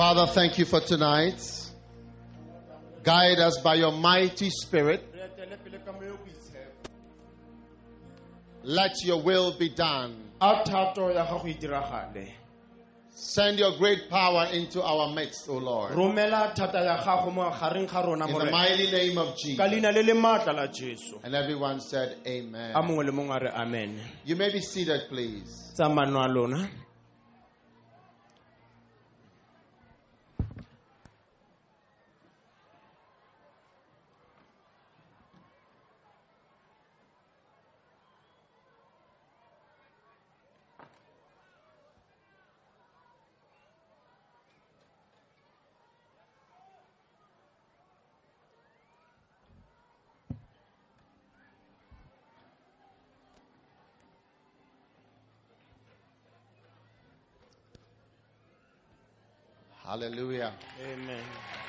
Father, thank you for tonight. Guide us by your mighty Spirit. Let your will be done. Send your great power into our midst, O Lord. In the mighty name of Jesus. And everyone said, Amen. You may be seated, please. Hallelujah. Amen.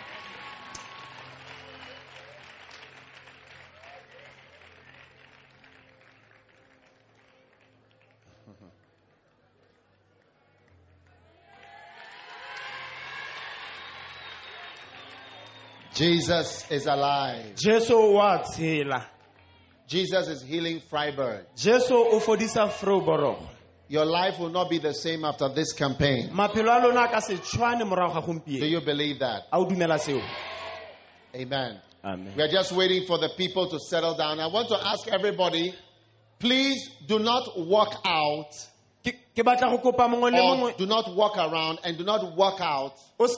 Jesus is alive. Jesus is healing Freiburg. Freiburg. Your life will not be the same after this campaign. Do you believe that? Amen. Amen. We are just waiting for the people to settle down. I want to ask everybody, please do not walk out or do not walk around and do not walk out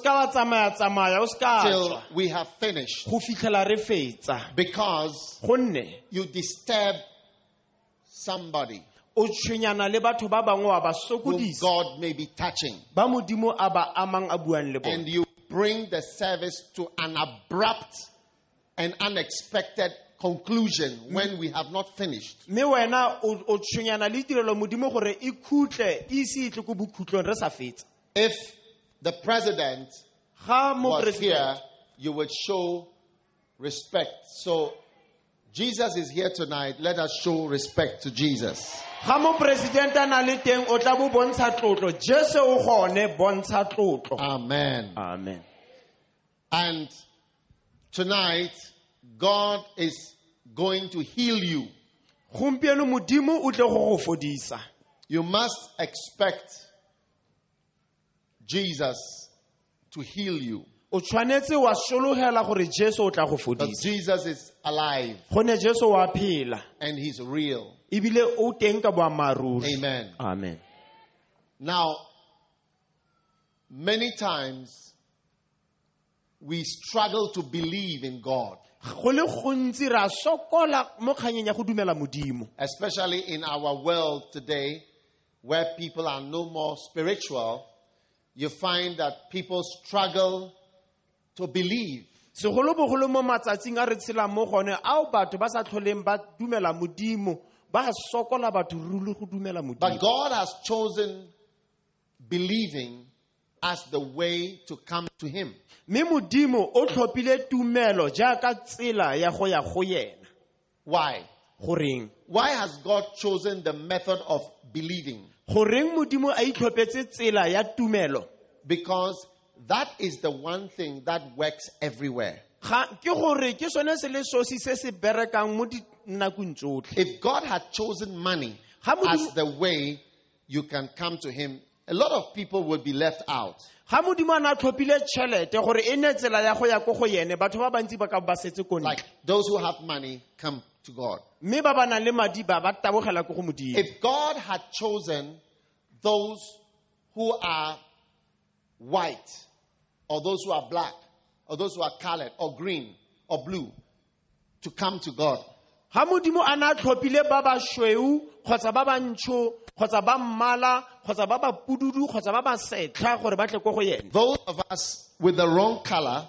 till we have finished, because you disturb somebody whom God may be touching, and you bring the service to an abrupt and unexpected conclusion when we have not finished. If the president was here, you would show respect. So Jesus is here tonight. Let us show respect to Jesus. Amen. Amen. And tonight, God is going to heal you. You must expect Jesus to heal you. But Jesus is alive. And he's real. Amen. Amen. Now, many times we struggle to believe in God. Especially in our world today, where people are no more spiritual, you find that people struggle to believe. But God has chosen believing as the way to come to Him. Why? Why has God chosen the method of believing? Because that is the one thing that works everywhere. If God had chosen money as the way you can come to Him, a lot of people would be left out. Like those who have money come to God. If God had chosen those who are white, or those who are black, or those who are colored, or green, or blue, to come to God, those of us with the wrong color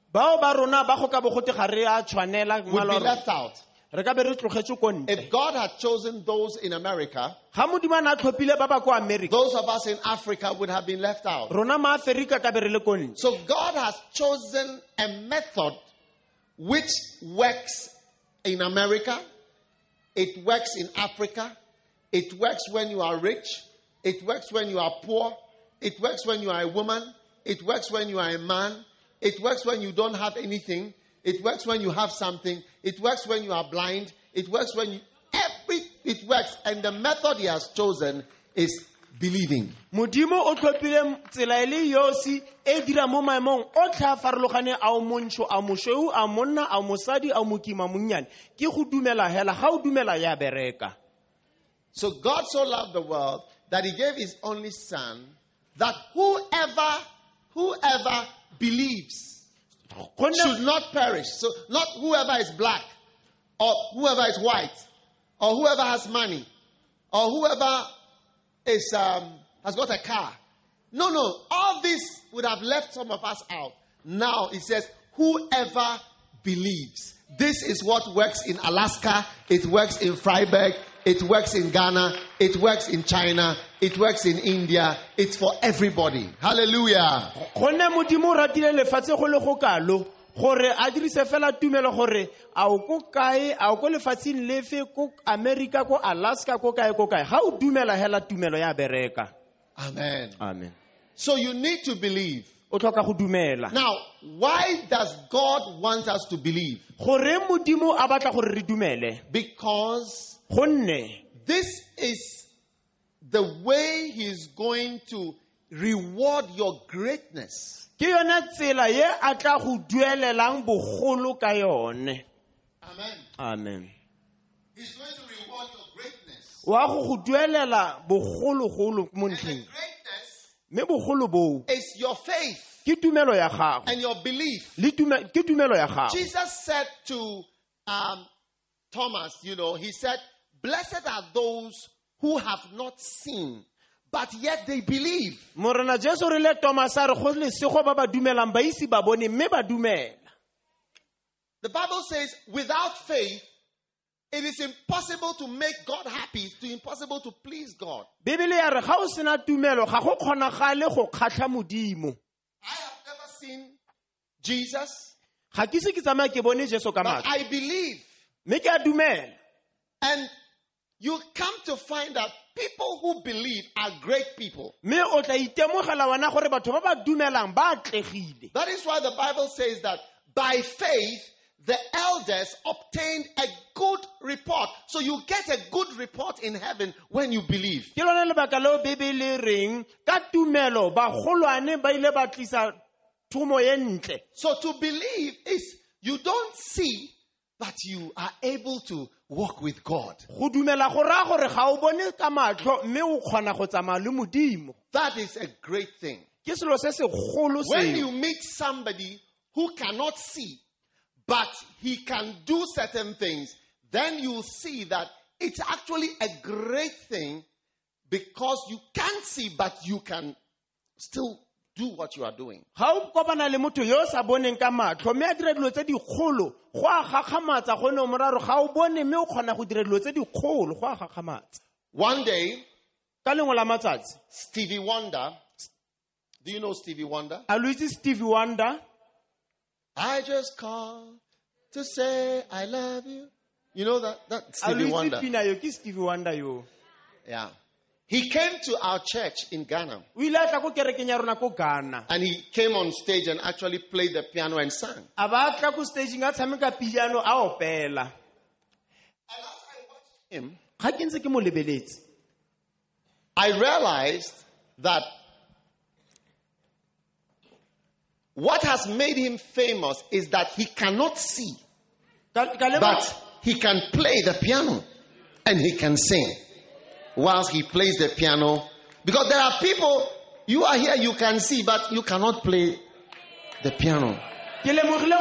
would be left out. If God had chosen those in America, those of us in Africa would have been left out. So God has chosen a method which works in America, it works in Africa, it works when you are rich, it works when you are poor, it works when you are a woman, It works when you are a man. It works when you don't have anything. It works when you have something. It works when you are blind. It works when it works. And the method he has chosen is believing. Modimo o tlhopile tsela ile yosi e dira mo maemong o tla farologane a montsho a moshweu a monna a mosadi a mokima monnyane ke go dumela hela ga o dumela ya bereka. So God so loved the world that he gave his only son, that whoever believes should not perish. So not whoever is black or whoever is white or whoever has money or whoever is has got a car. No. All this would have left some of us out. Now it says whoever believes. This is what works in Alaska. It works in Freiburg. It works in Ghana. It works in China. It works in India. It's for everybody. Hallelujah. Gore a dirise fela tumelo gore a o ko kae a o ko lefatsheng lefe ko America ko Alaska ko kae ga o dumela hela tumelo ya bereka. Amen. So you need to believe. O tlhoka go dumela. Now, why does God want us to believe? Gore Modimo a batla gore re dumele. Because gonne this is the way he is going to reward your greatness. Amen. Amen. He's going to reward your greatness. And the greatness is your faith and your belief. Jesus said to Thomas, he said, blessed are those who have not seen, but yet they believe. The Bible says, without faith, it is impossible to make God happy. It's impossible to please God. I have never seen Jesus, but I believe. And you come to find that people who believe are great people. That is why the Bible says that by faith, the elders obtained a good report. So you get a good report in heaven when you believe. So to believe is you don't see, but you are able to walk with God. That is a great thing. When you meet somebody who cannot see, but he can do certain things, then you'll see that it's actually a great thing because you can't see, but you can still do what you are doing. One day, Stevie Wonder, do you know Stevie Wonder? Stevie Wonder. I just call to say I love you. You know that Stevie Wonder. Stevie Wonder. Yeah. He came to our church in Ghana. And he came on stage and actually played the piano and sang. And as I watched him, I realized that what has made him famous is that he cannot see, but he can play the piano and he can sing whilst he plays the piano. Because there are people, you are here, you can see, but you cannot play the piano. So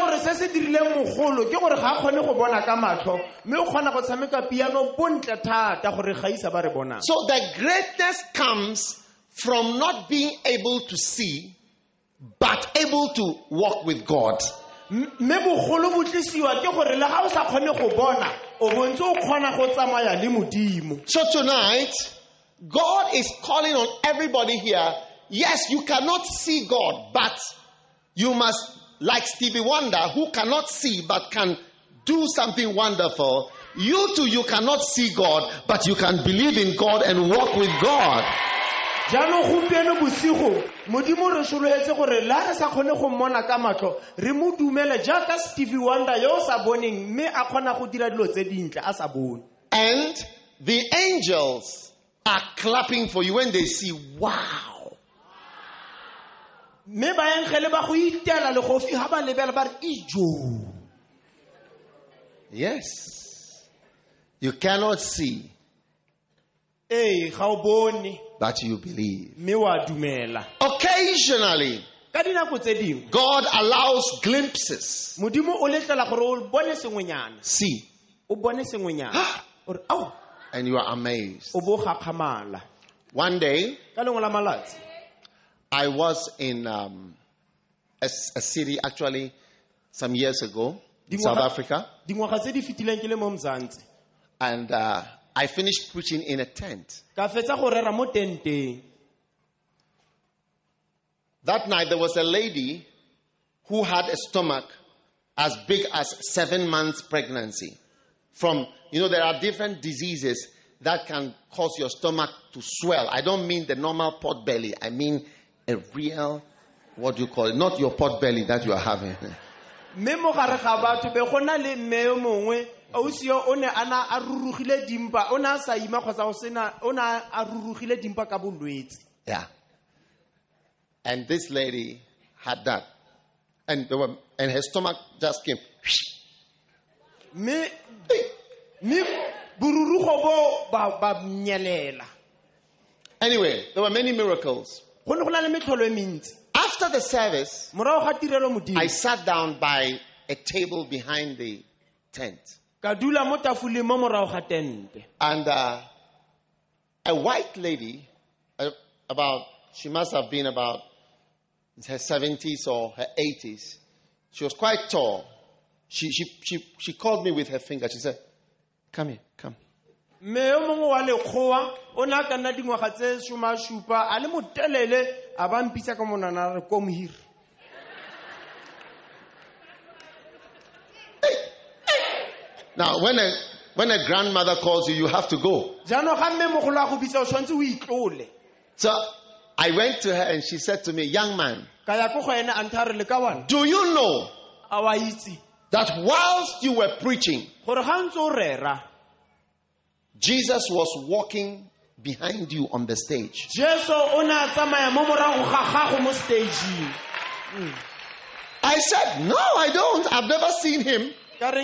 the greatness comes from not being able to see, but able to walk with God. So tonight, God is calling on everybody here. Yes, you cannot see God, but you must, like Stevie Wonder, who cannot see but can do something wonderful. You too, you cannot see God, but you can believe in God and walk with God. Jano gompieno bosigo modimo re soletse gore la re sa kgone go mmona ka matlo re mo dumele jaaka Stevie Wonder yo sa boneng mme a kgona go dira dilo tse dintle a sa bone. And the angels are clapping for you when they see, wow. Me ba engele ba go itela le go fi ha ba lebela ba re ijo. Yes. You cannot see. Ga o bone. That you believe. Me wa dumela. Occasionally, ka dinako tse dingwe God allows glimpses. modimo o letlela gore o bone sengwenyana. See. O bone sengwenyana. Or au. And you are amazed. O bo gakgamala. One day, ka lengwe la malatsi I was in a city actually some years ago in South Africa. Dingwaga tse di fitileng ke le mo Mzansi. And I finished preaching in a tent. Ka fetsa go rera mo tenteng. That night there was a lady who had a stomach as big as 7 months pregnancy. From, there are different diseases that can cause your stomach to swell. I don't mean the normal pot belly. I mean a real, what do you call it? Not your pot belly that you are having. Me mo gare ga batho be gona le mme mongwe ausio o ne ana a rurugile dimpa ona sa ima kgotsa o sena ona a rurugile dimpa ka bolwetse. Yeah. And this lady had that. And her stomach just came. Me bururugo bo ba nyelela. Anyway, there were many miracles. After the service, I sat down by a table behind the tent. And a white lady, she must have been about her 70s or her 80s. She was quite tall. She called me with her finger. She said, "Come here, come." Now, when a grandmother calls you, you have to go. So I went to her and she said to me, "Young man, do you know that whilst you were preaching, Jesus was walking behind you on the stage?" I said, "No, I don't. I've never seen him."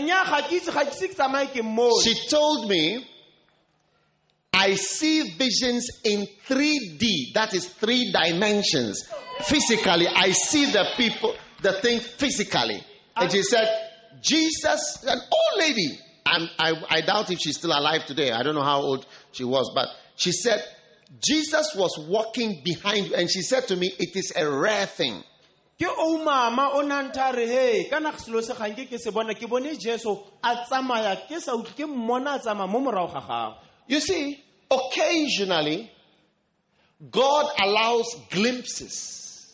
She told me, "I see visions in 3D, that is 3 dimensions. Physically, I see the thing physically." And she said, Jesus, an old lady, and I doubt if she's still alive today. I don't know how old she was, but she said, Jesus was walking behind you. And she said to me, it is a rare thing. You see, occasionally, God allows glimpses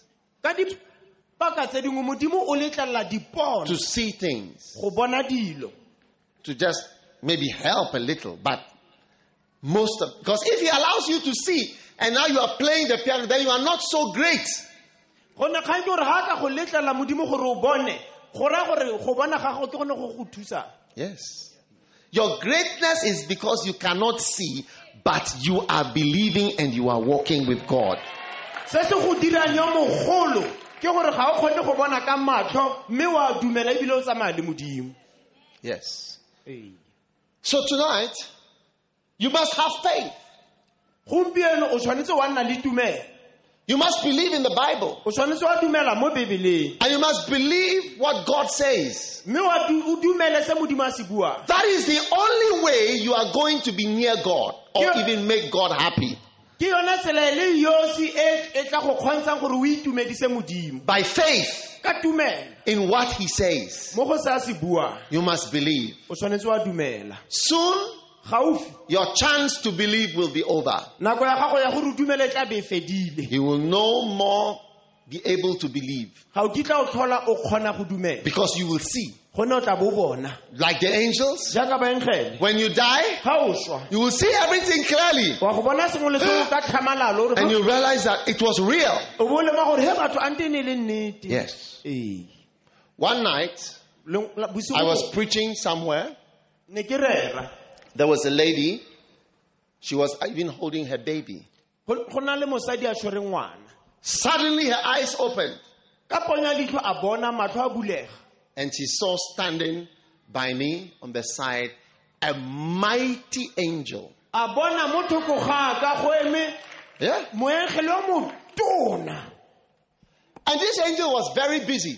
to see things, to just maybe help a little, but because if he allows you to see and now you are playing the piano, then you are not so great. Yes. Your greatness is because you cannot see, but you are believing and you are walking with God. Yes. So tonight, you must have faith. You must believe in the Bible. And you must believe what God says. That is the only way you are going to be near God or even make God happy. By faith in what he says. You must believe. Soon, your chance to believe will be over. You will no more be able to believe. Because you will see. Like the angels, when you die, you will see everything clearly. And you realize that it was real. Yes. One night, I was preaching somewhere. There was a lady. She was even holding her baby. Suddenly her eyes opened. And she saw standing by me on the side a mighty angel. Yeah. And this angel was very busy.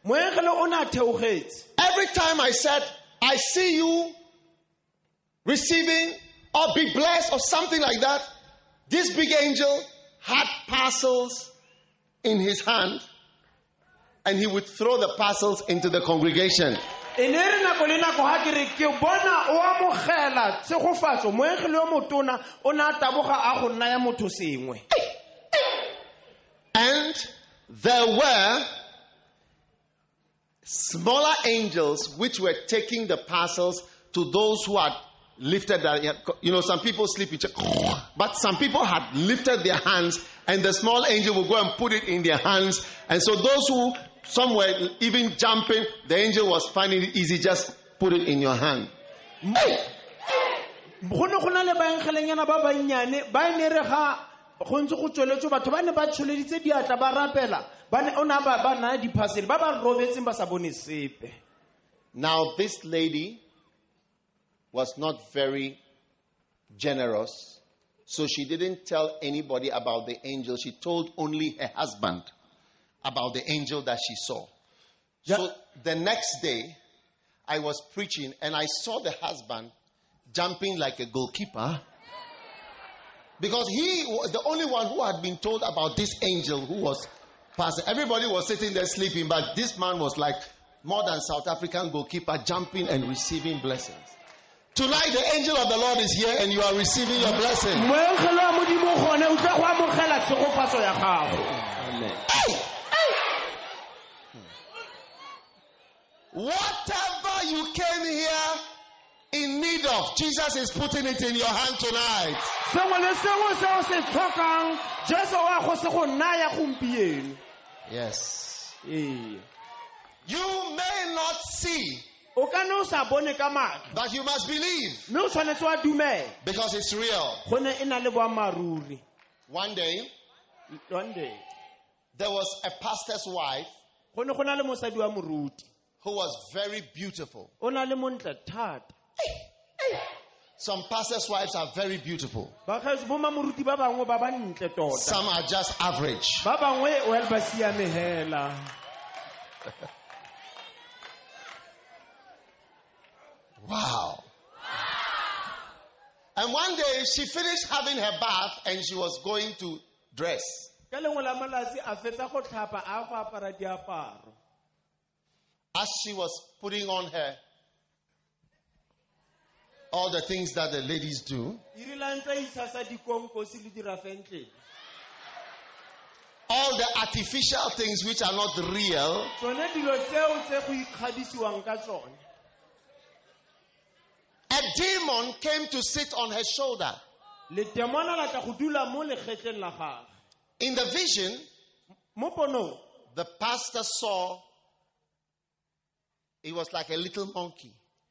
Every time I said, I see you receiving or be blessed or something like that, this big angel had parcels in his hand and he would throw the parcels into the congregation. And there were smaller angels which were taking the parcels to those who had lifted their, some people sleep each other, but some people had lifted their hands and the small angel will go and put it in their hands. And so those who, some were even jumping, the angel was finding it easy, just put it in your hand. Now this lady was not very generous, so she didn't tell anybody about the angel. She told only her husband about the angel that she saw. Yeah. So the next day, I was preaching and I saw the husband jumping like a goalkeeper because he was the only one who had been told about this angel who was passing. Everybody was sitting there sleeping, but this man was like more than South African goalkeeper, jumping and receiving blessings. Tonight the angel of the Lord is here and you are receiving your blessing. Whatever you came here in need of, Jesus is putting it in your hand tonight. Yes. You may not see, but you must believe. Because it's real. One day, there was a pastor's wife who was very beautiful. Some pastors' wives are very beautiful. Some are just average. Wow. And one day she finished having her bath and she was going to dress. As she was putting on her all the things that the ladies do, all the artificial things which are not real, a demon came to sit on her shoulder. In the vision, the pastor saw it was like a little monkey.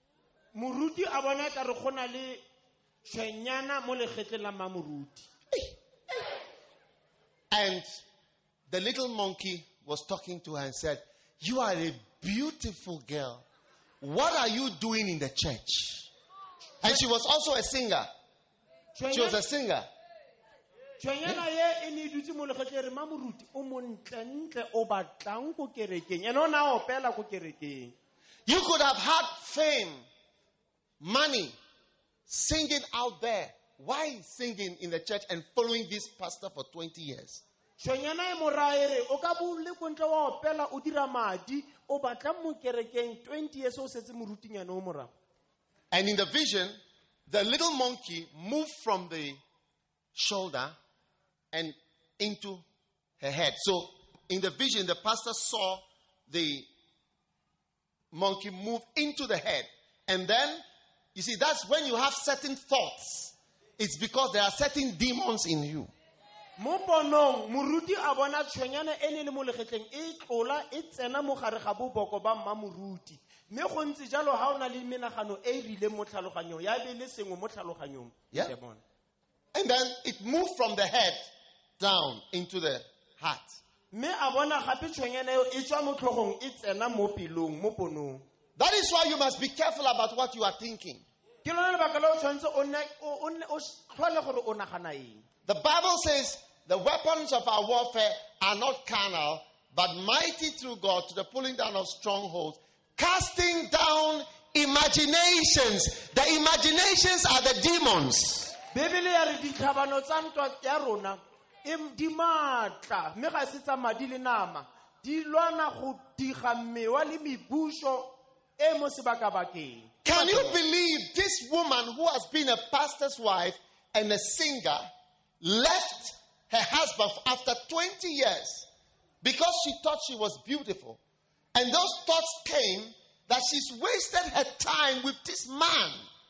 And the little monkey was talking to her and said, "You are a beautiful girl. What are you doing in the church?" And she was also a singer. She was a singer. You could have had fame, money, singing out there. Why singing in the church and following this pastor for 20 years? And in the vision, the little monkey moved from the shoulder and into her head. So in the vision, the pastor saw the monkey move into the head. And then, you see, that's when you have certain thoughts. It's because there are certain demons in you. Yeah. And then it moved from the head down into the heart. That is why you must be careful about what you are thinking. The Bible says the weapons of our warfare are not carnal, but mighty through God to the pulling down of strongholds, casting down imaginations. The imaginations are the demons. Can you believe this woman who has been a pastor's wife and a singer left her husband after 20 years because she thought she was beautiful? And those thoughts came that she's wasted her time with this man.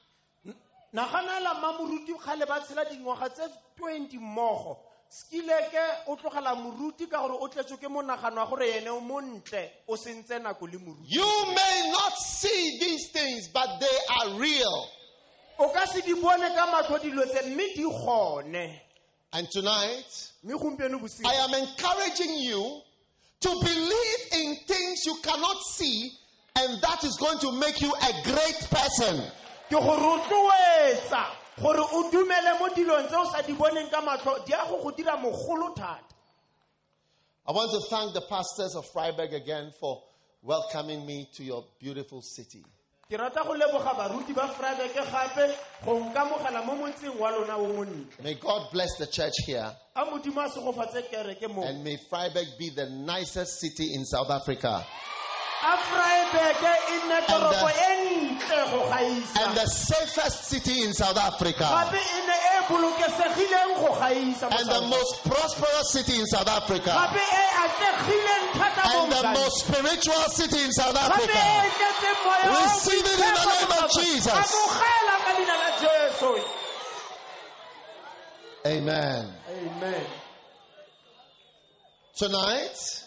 You may not see these things, but they are real. And tonight, I am encouraging you to believe in things you cannot see, and that is going to make you a great person. I want to thank the pastors of Freiburg again for welcoming me to your beautiful city. May God bless the church here. And may Freiburg be the nicest city in South Africa. And the safest city in South Africa. And the most prosperous city in South Africa. And the most spiritual city in South Africa. Receive it in the name of Jesus. Amen. Amen. Tonight,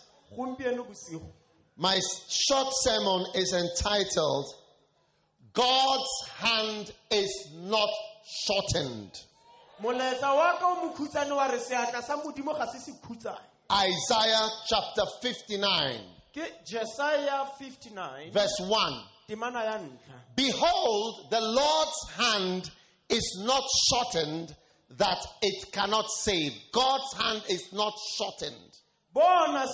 my short sermon is entitled, God's hand is not shortened. Isaiah chapter 59. Verse 1. Behold, the Lord's hand is not shortened that it cannot save. God's hand is not shortened. God's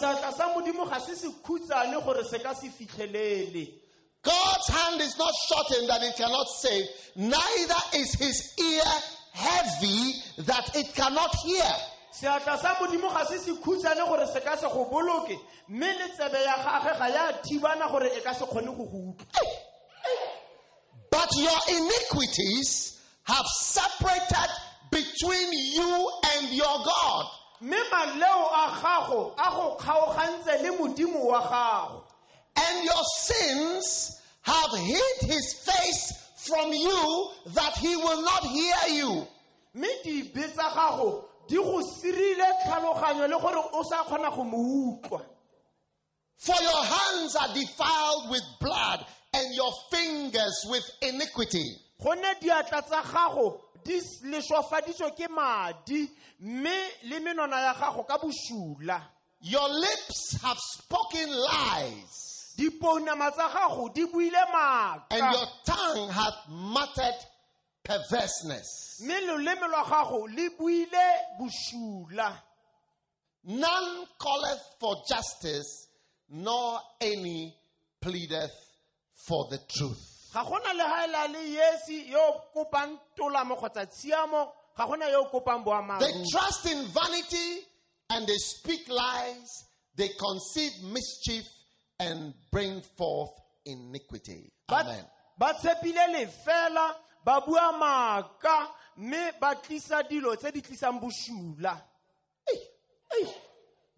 hand is not shortened that it cannot save, neither is his ear heavy that it cannot hear. But your iniquities have separated between you and your God. And your sins have hid his face from you that he will not hear you. For your hands are defiled with blood and your fingers with iniquity. Your lips have spoken lies, and your tongue hath muttered perverseness. None calleth for justice, nor any pleadeth for the truth. They trust in vanity and they speak lies. They conceive mischief and bring forth iniquity. Amen.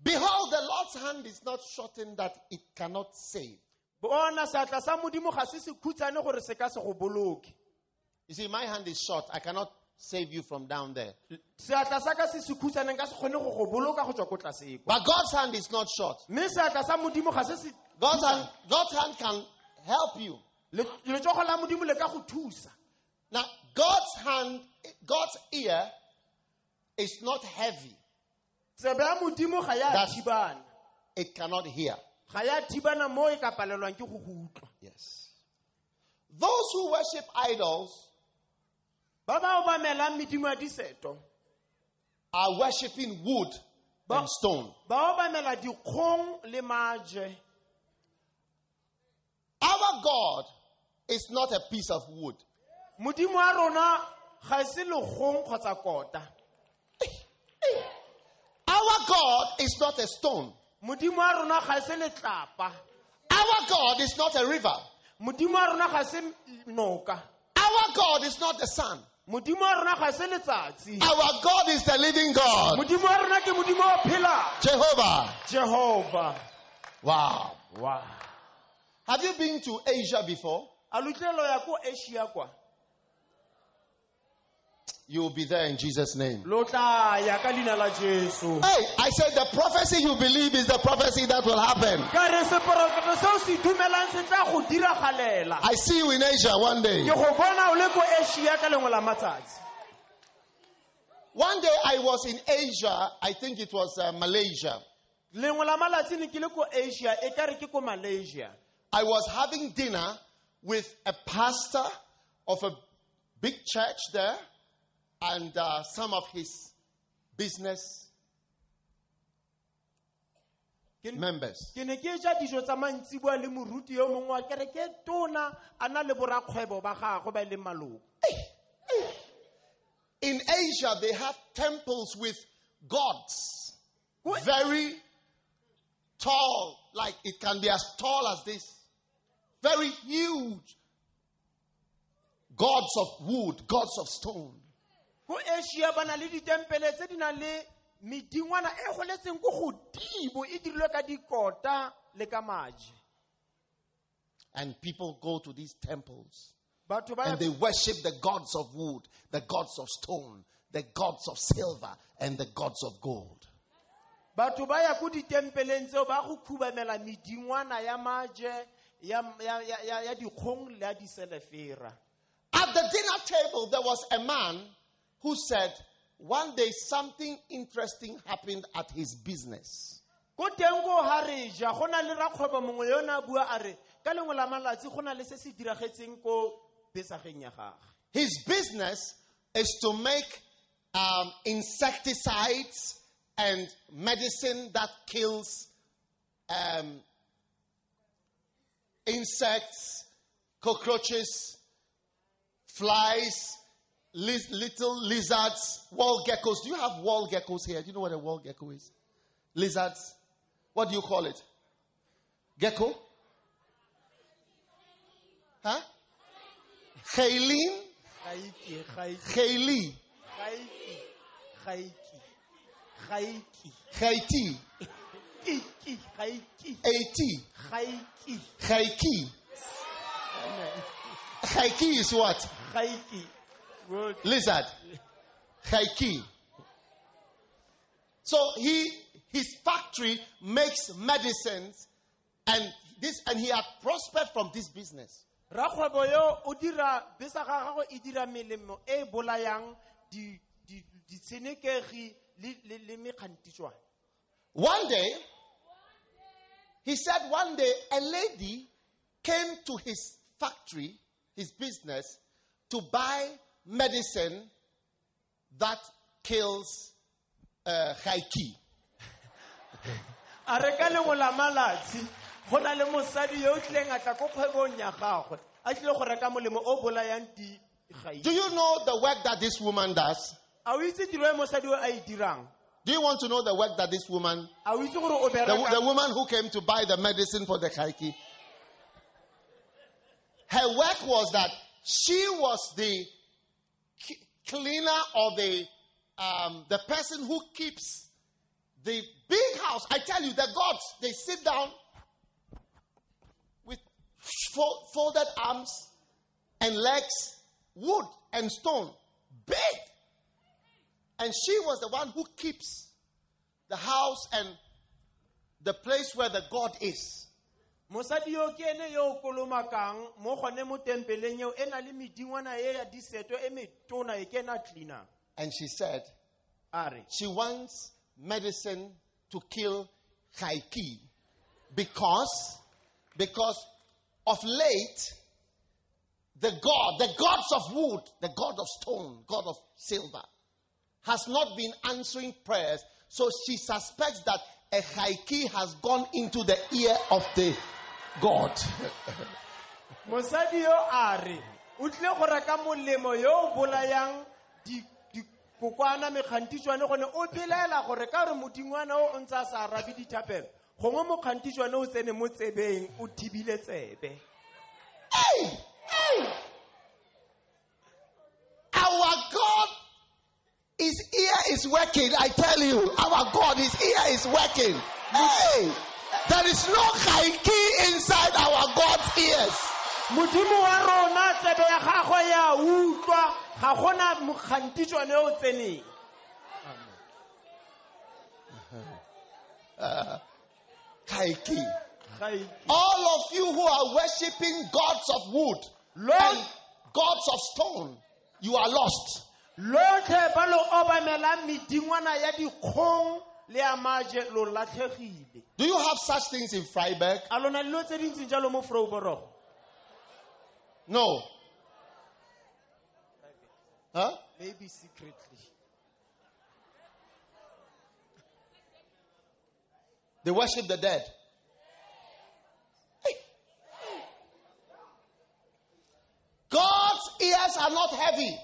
Behold, the Lord's hand is not shortened that it cannot save. You see, my hand is short. I cannot save you from down there. But God's hand is not short. God's hand can help you. Now, God's ear is not heavy that it cannot hear. Yes. Those who worship idols are worshiping wood and stone. Our God is not a piece of wood. Our God is not a stone. Our God is not a river. Our God is not the sun. Our God is the living God. Jehovah. Wow. Have you been to Asia before? You will be there in Jesus' name. Hey, I said the prophecy you believe is the prophecy that will happen. I see you in Asia one day. One day I was in Asia, I think it was Malaysia. I was having dinner with a pastor of a big church there. And some of his business members. In Asia, they have temples with gods. Very tall, like it can be as tall as this. Very huge. Gods of wood, gods of stone. And people go to these temples and they worship the gods of wood, the gods of stone, the gods of silver, and the gods of gold. At the dinner table, there was a man who said, one day something interesting happened at his business. His business is to make insecticides and medicine that kills insects, cockroaches, flies, little lizards, wall geckos. Do you have wall geckos here? Do you know what a wall gecko is? Lizards. What do you call it? Gecko? Huh? Khailin? Khaili. Khaiti. Khaiki. Khaiki is what? Lizard. Khaiki. So his factory makes medicines, and he had prospered from this business. One day, he said one day a lady came to his factory, his business, to buy medicine that kills Khaiki. Do you know the work that this woman does? Do you want to know the work that this woman, the woman who came to buy the medicine for the Khaiki? Her work was that she was the cleaner or the person who keeps the big house, I tell you, the gods, they sit down with folded arms and legs, wood and stone, big. And she was the one who keeps the house and the place where the God is. And she said, she wants medicine to kill Kaiki because of late, the gods of wood, the god of stone, god of silver, has not been answering prayers. So she suspects that a Kaiki has gone into the ear of the God. Mosadio are utle go reka molemo yo bolayang di kokwana mekhantiswane gone o belela gore ka re modingwana o ntsa sa rabi dithapelo gongwe mokhantiswane o tsene mo tsebeng o thibile tsebe. Our God, his ear is working. I tell you, our God, his ear is working. Hey, there is no Kaiki inside our God's ears. Modimo wa rona tsebe ya gagwe ya utlwa ga gona mokhantiswane o tseneng. Kaiki. All of you who are worshipping gods of wood and gods of stone, you are lost. Do you have such things in Freiburg? No. Huh? Maybe secretly. They worship the dead. God's ears are not heavy.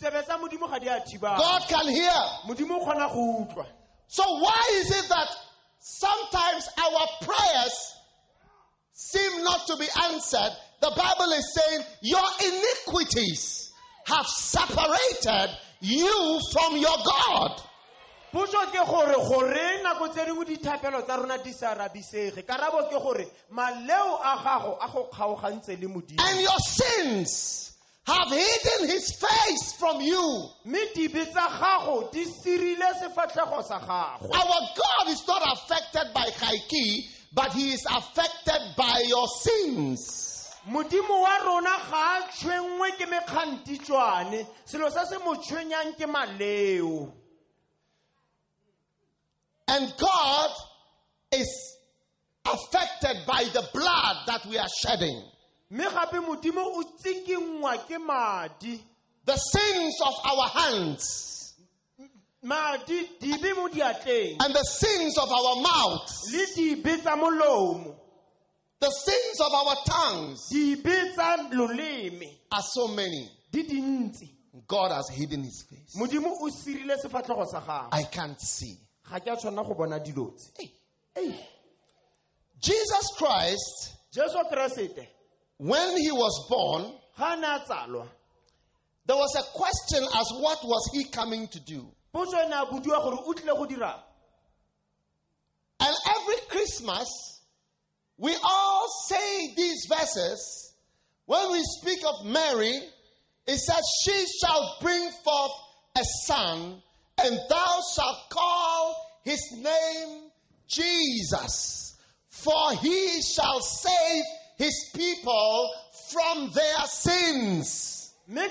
God can hear. So why is it that sometimes our prayers seem not to be answered? The Bible is saying your iniquities have separated you from your God. And your sins have hidden his face from you. Our God is not affected by Kaiki, but he is affected by your sins. And God is affected by the blood that we are shedding. The sins of our hands and the sins of our mouths, the sins of our tongues are so many. God has hidden his face. I can't see. Jesus Christ, when he was born, there was a question as what was he coming to do. And every Christmas, we all say these verses. When we speak of Mary, it says, she shall bring forth a son, and thou shalt call his name Jesus, for he shall save his people from their sins. And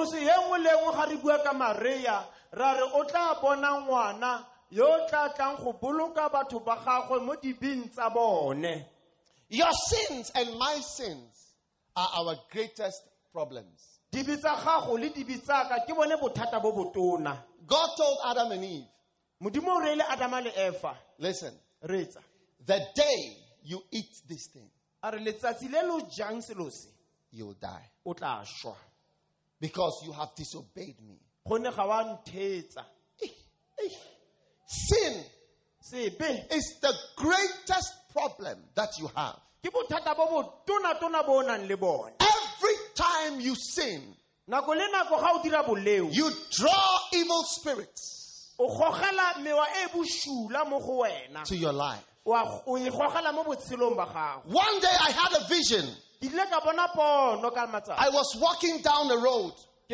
your sins and my sins are our greatest problems. God told Adam and Eve, listen, the day you eat this thing, you'll die. Because you have disobeyed me. Sin is the greatest problem that you have. Every time you sin, you draw evil spirits to your life. One day I had a vision. I was walking down the road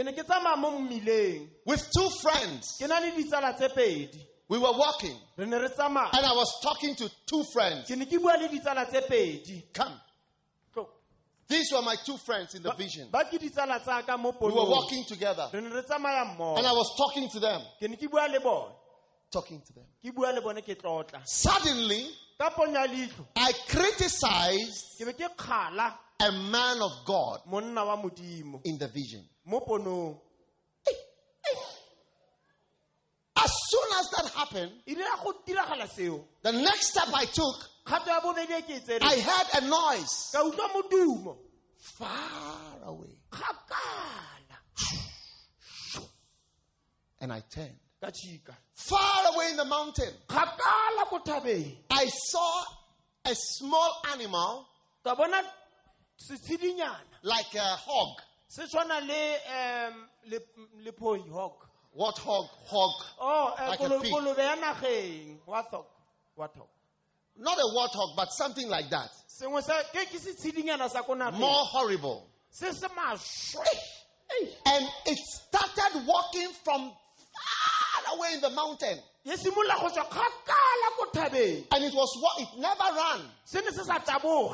with two friends. We were walking, and I was talking to two friends. Come. These were my two friends in the vision. We were walking together, and I was talking to them. Suddenly, I criticized a man of God in the vision. As soon as that happened, the next step I took, I heard a noise far away. And I turned. Far away in the mountain, I saw a small animal like a hog. What hog? Hog. Oh, like a pig. Not a warthog, but something like that. More horrible. And it started walking from far away in the mountain. And it never ran.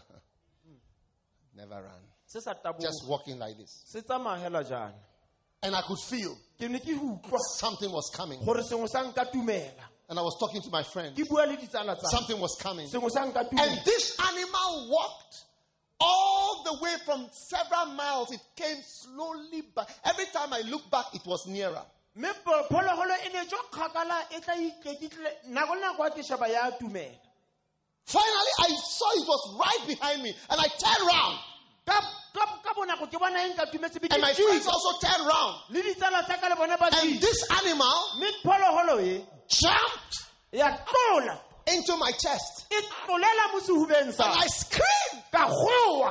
Never ran. Just walking like this. And I could feel something was coming. And I was talking to my friend. Something was coming. And this animal walked all the way from several miles. It came slowly back. Every time I looked back, it was nearer. Finally, I saw it was right behind me. And I turned around. And my friends also turned around. And this animal jumped into my chest. And I screamed.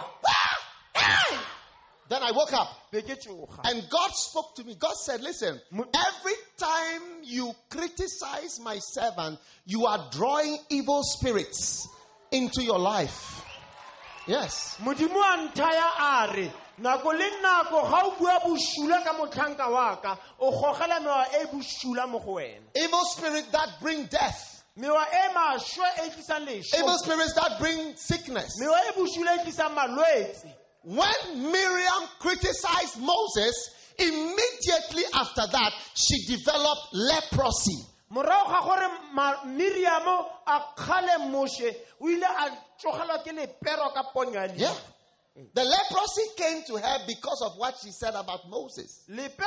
Then I woke up. And God spoke to me. God said, listen, every time you criticize my servant, you are drawing evil spirits into your life. Yes. Evil spirits that bring death. Evil spirits that bring sickness. When Miriam criticized Moses, immediately after that, she developed leprosy. Yeah. The leprosy came to her because of what she said about Moses. Touch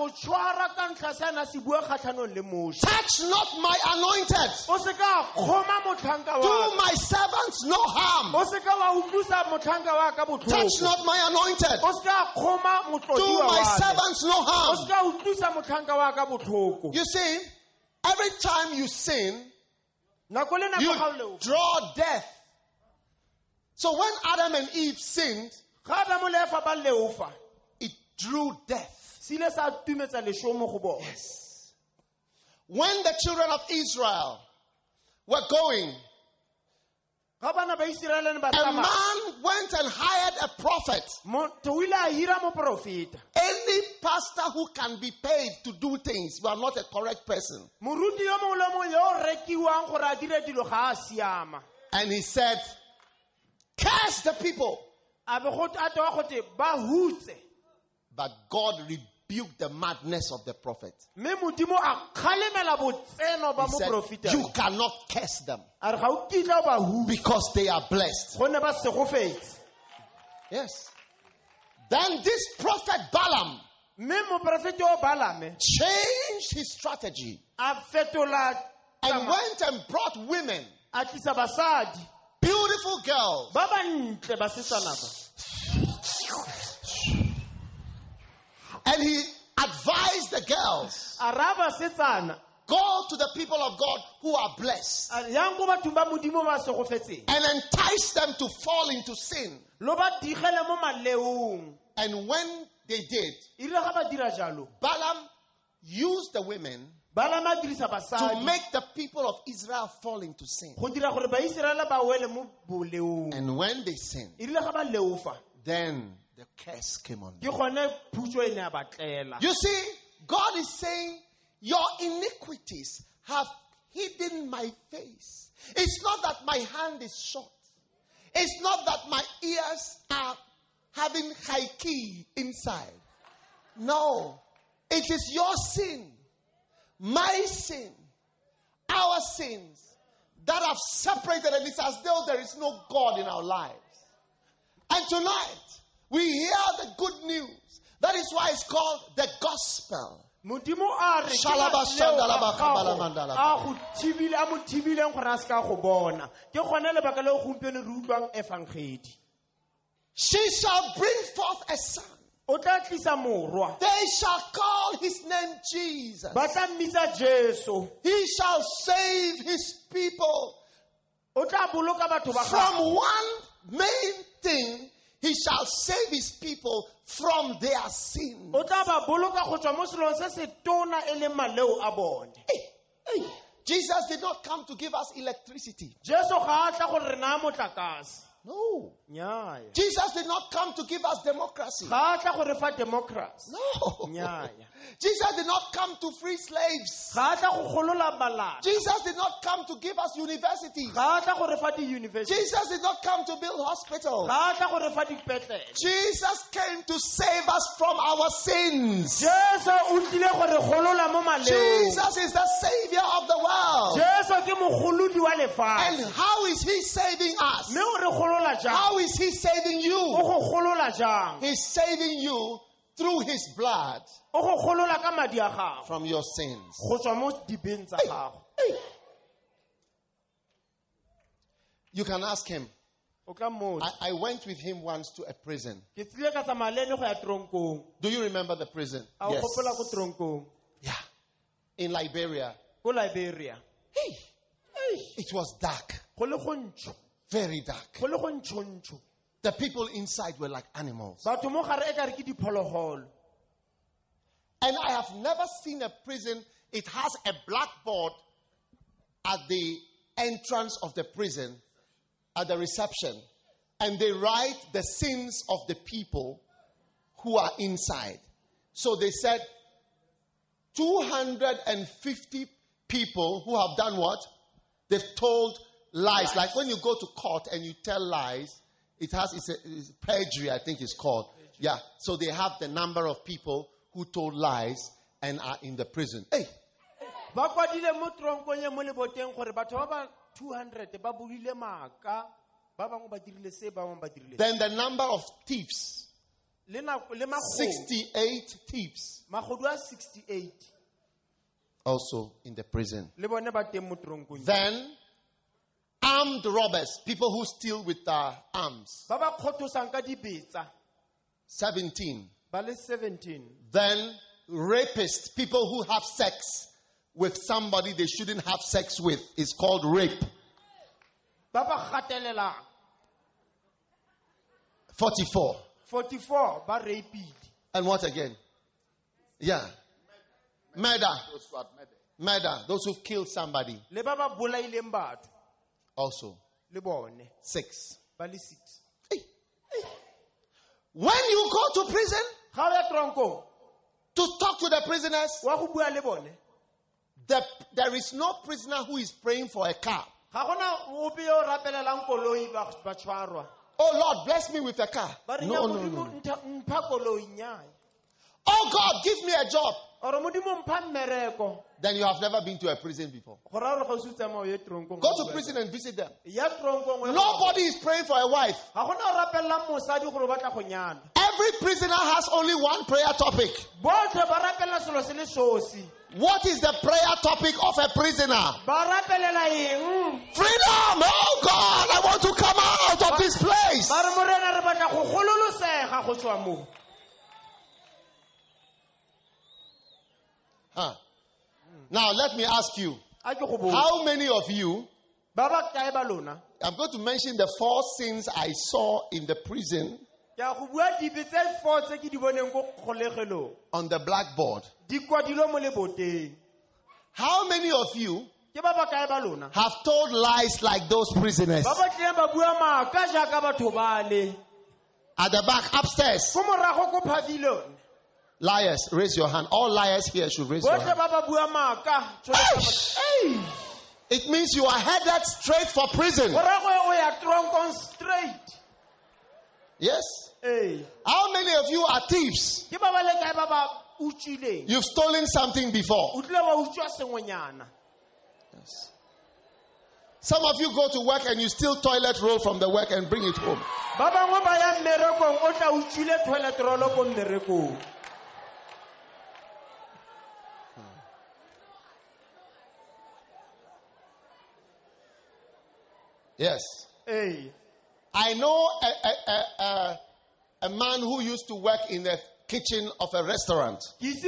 not my anointed. Do my servants no harm. Touch not my anointed. Do my servants no harm. You see, every time you sin, you draw death. So when Adam and Eve sinned, it drew death. Yes. When the children of Israel were going, a man went and hired a prophet. Any pastor who can be paid to do things, you are not a correct person. And he said, curse the people. But God rebuked the madness of the prophet. He said, you cannot curse them because they are blessed. Yes. Then this prophet Balaam changed his strategy and went and brought women, beautiful girls, and he advised the girls, go to the people of God who are blessed and entice them to fall into sin. And when they did, Balaam used the women to make the people of Israel fall into sin. And when they sinned, then the curse came on them. You see, God is saying, your iniquities have hidden my face. It's not that my hand is short. It's not that my ears are having high key inside. No. It is your sin, my sin, our sins that have separated, and it's as though there is no God in our lives. And tonight, we hear the good news. That is why it's called the gospel. She shall bring forth a son. They shall call his name Jesus. He shall save his people from one main thing. He shall save his people from their sins. Jesus did not come to give us electricity. No. Jesus did not come to give us democracy. No. Jesus did not come to free slaves. Jesus did not come to give us universities. Jesus did not come to build hospitals. Jesus came to save us from our sins. Jesus is the Savior of the world. And how is he saving us? How is he saving you? He's saving you through his blood from your sins. You can ask him. I went with him once to a prison. Do you remember the prison? Yes. Yeah. In Liberia. It was dark. Very dark. The people inside were like animals. And I have never seen a prison. It has a blackboard at the entrance of the prison, at the reception. And they write the sins of the people who are inside. So they said 250 people who have done what? They've told lies. Like when you go to court and you tell lies, it's perjury, I think it's called. Yeah. So they have the number of people who told lies and are in the prison. Hey. Then the number of thieves. 68 thieves. 68. Also in the prison. Then armed robbers, people who steal with arms. 17. Then rapists, people who have sex with somebody they shouldn't have sex with. It's called rape. 44. And what again? Yeah. Murder. Those who've killed somebody. Also. 6. When you go to prison to talk to the prisoners, there is no prisoner who is praying for a car. Oh Lord, bless me with a car. No. Oh God, give me a job. Then you have never been to a prison before. Go to prison and visit them. Nobody is praying for a wife. Every prisoner has only one prayer topic. What is the prayer topic of a prisoner? Freedom! Oh God, I want to come out of this place. Now let me ask you, how many of you, I'm going to mention the 4 sins I saw in the prison on the blackboard. How many of you have told lies like those prisoners? At the back, upstairs. Liars, raise your hand. All liars here should raise your hand. Hey! It means you are headed straight for prison. Yes. How many of you are thieves? You've stolen something before. Yes. Some of you go to work and you steal toilet roll from the work and bring it home. Yes. Hey. I know a man who used to work in the kitchen of a restaurant.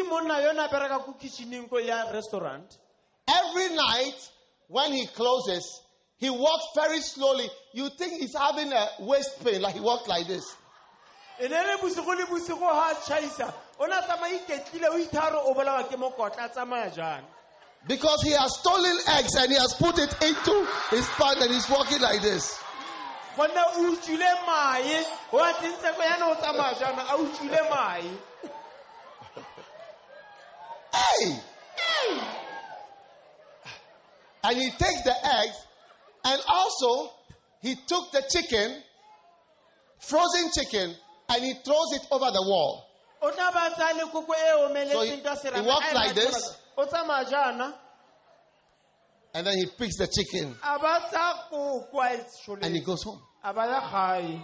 Every night when he closes, he walks very slowly. You think he's having a waist pain, like he walks like this. Because he has stolen eggs and he has put it into his pant and he's walking like this. Hey! And he takes the eggs, and also he took the chicken, frozen chicken, and he throws it over the wall. So he walks like this, and then he picks the chicken, and he goes home. Hey!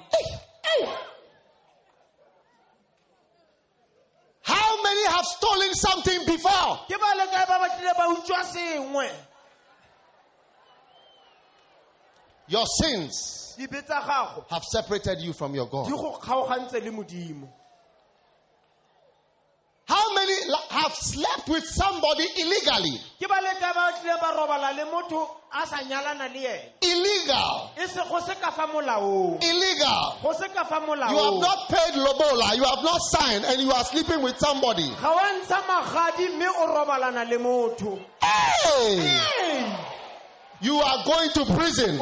How many have stolen something before? Your sins have separated you from your God. How many have slept with somebody illegally? Illegal. Illegal. You have not paid lobola. You have not signed, and you are sleeping with somebody. Hey! You are going to prison.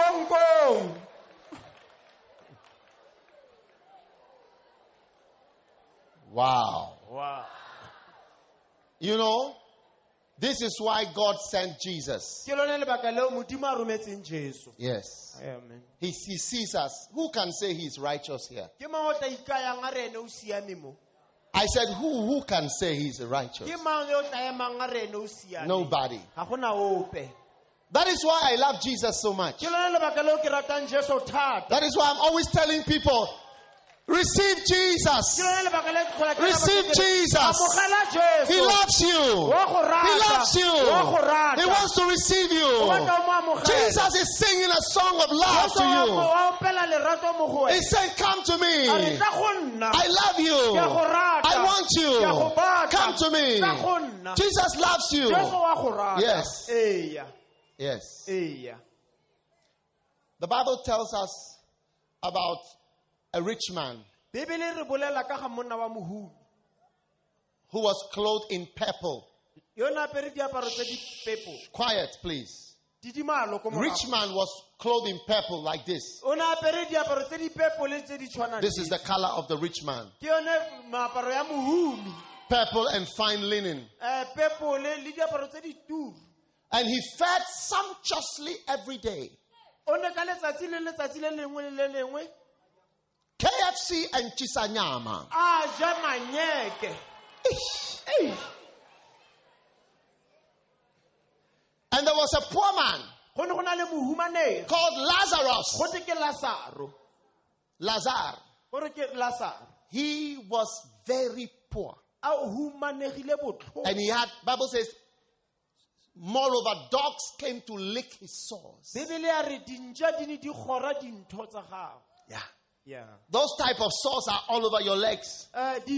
Wow. You know, this is why God sent Jesus. Yes. Amen. He sees us. Who can say he's righteous here? I said, who can say he's righteous? Nobody. That is why I love Jesus so much. That is why I'm always telling people, receive Jesus. Receive Jesus. He loves you. He loves you. He wants to receive you. Jesus is singing a song of love to you. He said, come to me. I love you. I want you. Come to me. Jesus loves you. Yes. Yes. The Bible tells us about a rich man who was clothed in purple. Quiet, please. Rich man was clothed in purple like this. This is the color of the rich man. Purple and fine linen. And he fed sumptuously every day. KFC and Chisanyama. And there was a poor man called Lazarus. Lazar. He was very poor. And he had, Bible says, moreover, dogs came to lick his sores. Yeah. Those type of sores are all over your legs.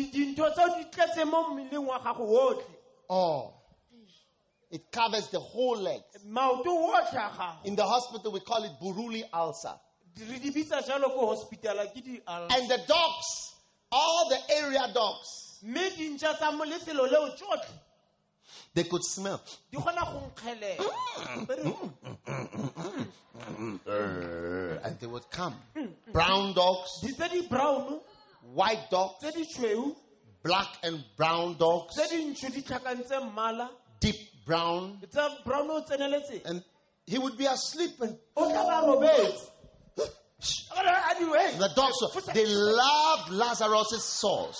Oh. It covers the whole leg. In the hospital, we call it buruli ulcer. And the dogs, all the area dogs, They could smell. And they would come. Brown dogs, white dogs, black and brown dogs, deep brown. And he would be asleep. And the dogs, they loved Lazarus' sores.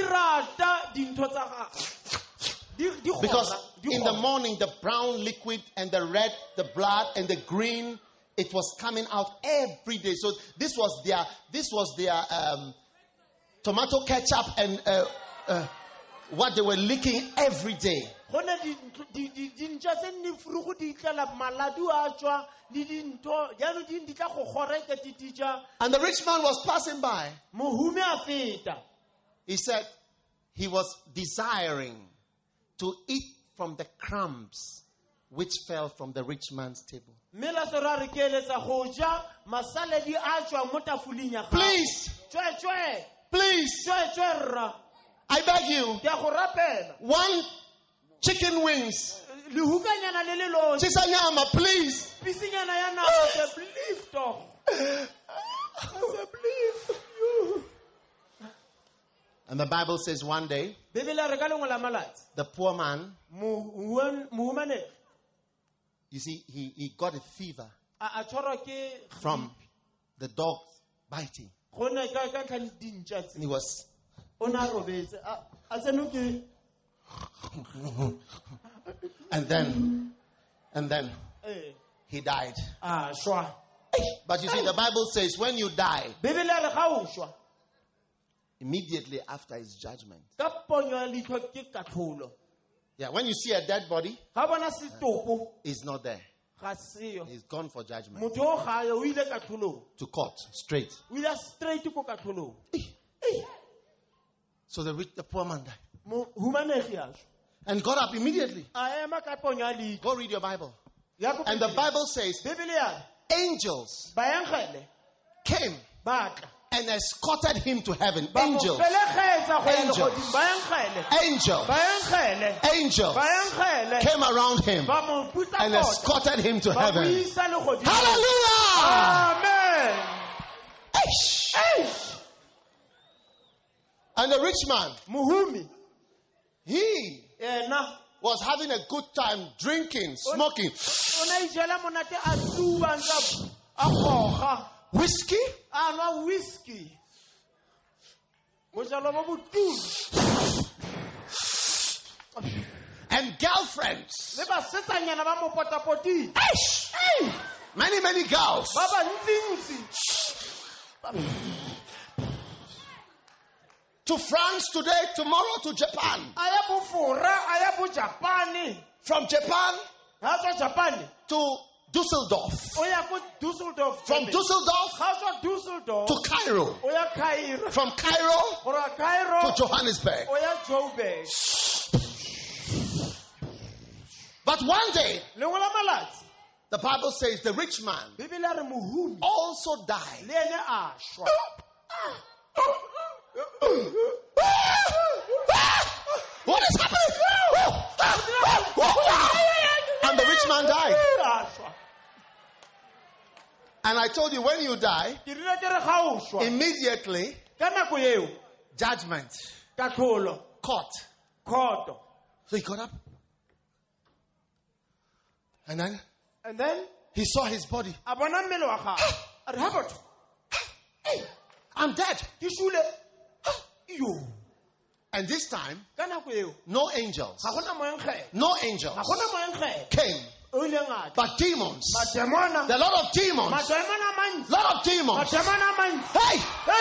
Because in the morning, the brown liquid and the red, the blood and the green, it was coming out every day. So this was their tomato ketchup and what they were licking every day. And the rich man was passing by. He said he was desiring to eat from the crumbs which fell from the rich man's table. Please, I beg you, 1 chicken wings. Chisanyama, please. And the Bible says one day, the poor man, you see, he got a fever from the dog biting. And he was... and then he died. But you see, the Bible says when you die, immediately after his judgment. Yeah, when you see a dead body, he's not there. He's gone for judgment. To court, straight. So the poor man died. And got up immediately. Go read your Bible. And the Bible says, angels came and escorted him to heaven. Angels. Angels came around him and escorted him to heaven. Hallelujah! Amen. And the rich man, he was having a good time drinking, smoking. Whiskey? And girlfriends. Many girls. To France today, tomorrow to Japan. From Japan to Dusseldorf. From Dusseldorf to Cairo. From Cairo to Johannesburg. But one day, the Bible says the rich man also died. What is happening? And the rich man died. And I told you, when you die, immediately, judgment, court. So he got up. And then he saw his body. Hey, I'm dead. And this time, no angels came, but demons. There are a lot of demons. Hey!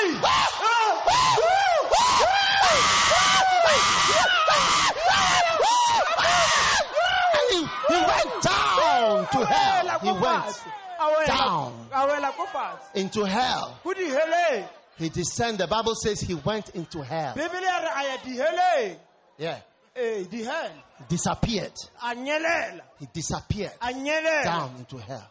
And he went down to hell. He went down into hell. He descended. The Bible says he went into hell. Yeah. He disappeared. He disappeared down into hell.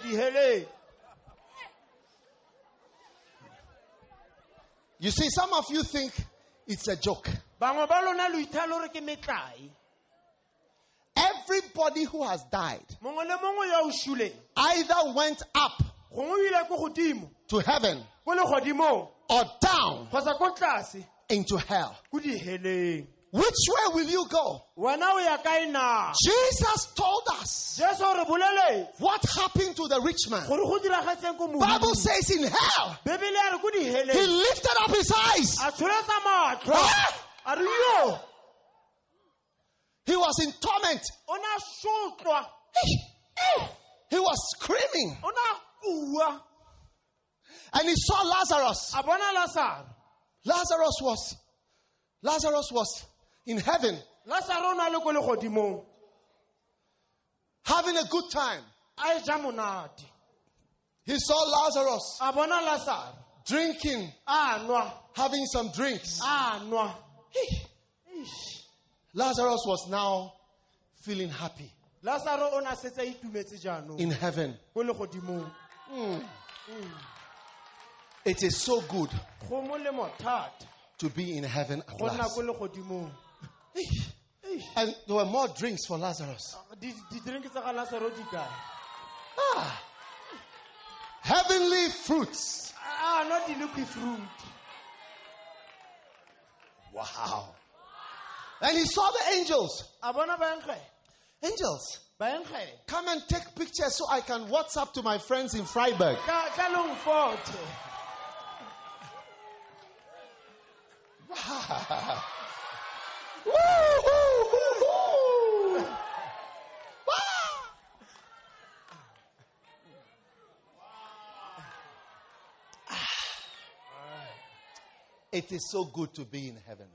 You see, some of you think it's a joke. everybody who has died either went up to heaven or down into hell. Which way will you go? Jesus told us what happened to the rich man. Bible says in hell, he lifted up his eyes. He was in torment. He was screaming. And he saw Lazarus. Lazarus was in heaven, having a good time. He saw Lazarus drinking, having some drinks. Lazarus was now feeling happy in heaven. It is so good to be in heaven at last. And there were more drinks for Lazarus. Heavenly fruits. Not the liquid fruit. Wow. And he saw the angels. Angels. Come and take pictures so I can WhatsApp to my friends in Freiburg. It is so good to be in heaven.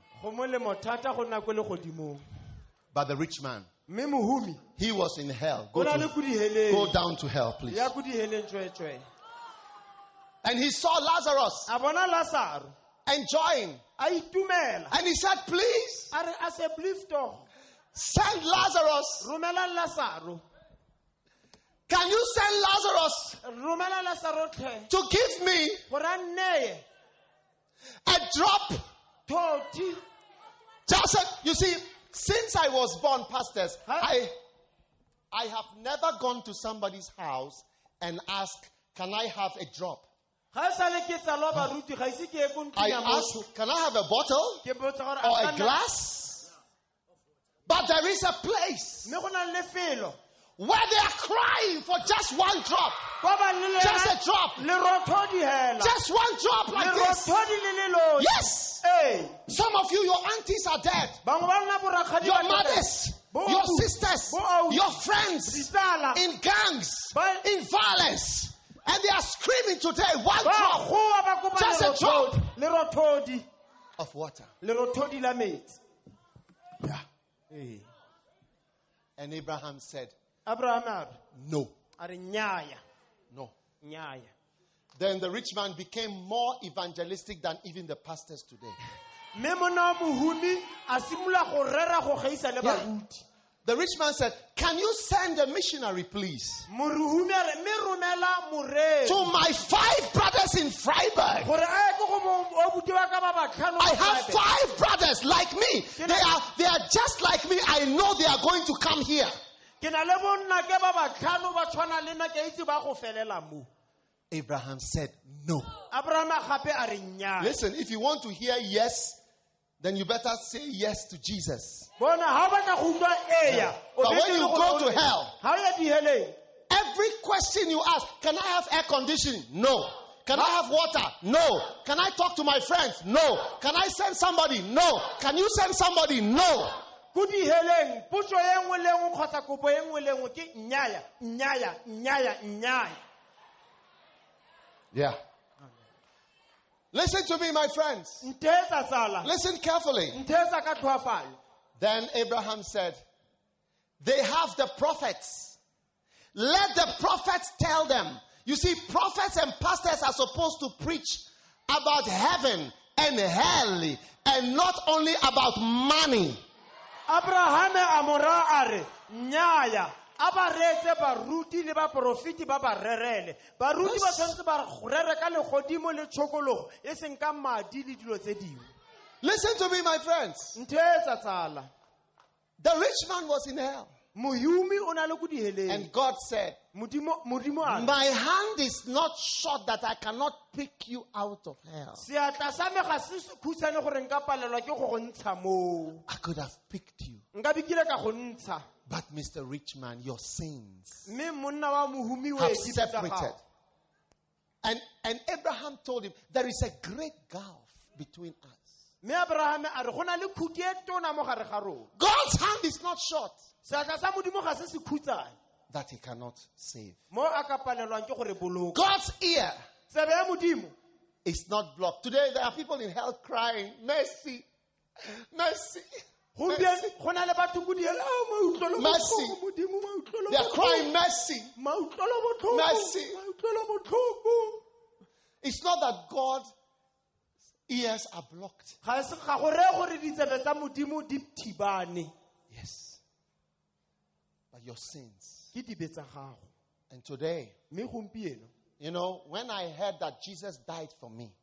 But the rich man, he was in hell. Go down to hell, please. And he saw Lazarus enjoying. And he said, please, send Lazarus. Can you send Lazarus to give me a drop? Just, you see, since I was born, pastors, I have never gone to somebody's house and asked, can I have a drop? I ask, can I have a bottle or a glass? But there is a place where they are crying for just one drop. Just a drop. Just one drop like this. Yes. Some of you, your aunties are dead. Your mothers, your sisters, your friends in gangs, in violence. And they are screaming today, one drop. Just a drop of water. Yeah. And Abraham said, no. No. Then the rich man became more evangelistic than even the pastors today. Yeah. The rich man said, can you send a missionary, please? To my 5 brothers in Freiburg. I have 5 brothers like me. They are just like me. I know they are going to come here. Abraham said no. Listen, if you want to hear yes, then you better say yes to Jesus. But when you go to hell, every question you ask, can I have air conditioning? No. Can I have water? No. Can I talk to my friends? No. Can I send somebody? No. Can you send somebody? No. Yeah. Listen to me, my friends. Listen carefully. Then Abraham said, they have the prophets. Let the prophets tell them. You see, prophets and pastors are supposed to preach about heaven and hell and not only about money. Abraham amora are nyaya. Abaretse baruti le ba profiti ba barerele. Baruti ba tshwantse ba rere ka le godimo le tshokolo e seng ka madi le dilo tse dingwe. Listen to me, my friends. The rich man was in hell. And God said, my hand is not short that I cannot pick you out of hell. I could have picked you. But Mr. Rich Man, your sins have separated. And Abraham told him, there is a great gulf between us. God's hand is not short that he cannot save. God's ear is not blocked. Today there are people in hell crying, mercy, mercy. Mercy. Mercy. They are crying mercy. Mercy. It's not that God's ears are blocked. Yes. But your sins. And today, you know, when I heard that Jesus died for me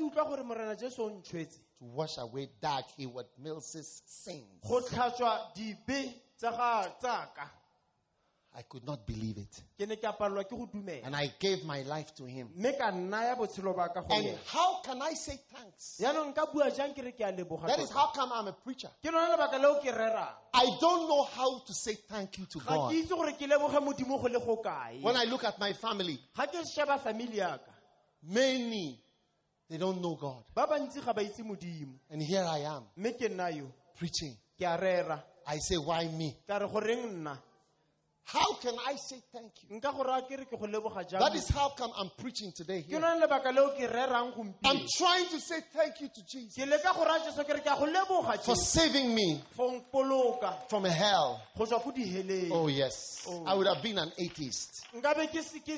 to wash away Dag Heward Mills's sins, I could not believe it. And I gave my life to him. And how can I say thanks? That is how come I'm a preacher. I don't know how to say thank you to God. When I look at my family, many, they don't know God. And here I am, preaching. I say, why me? How can I say thank you? That is how come I'm preaching today here. I'm trying to say thank you to Jesus for saving me from hell. Oh yes. I would have been an atheist. I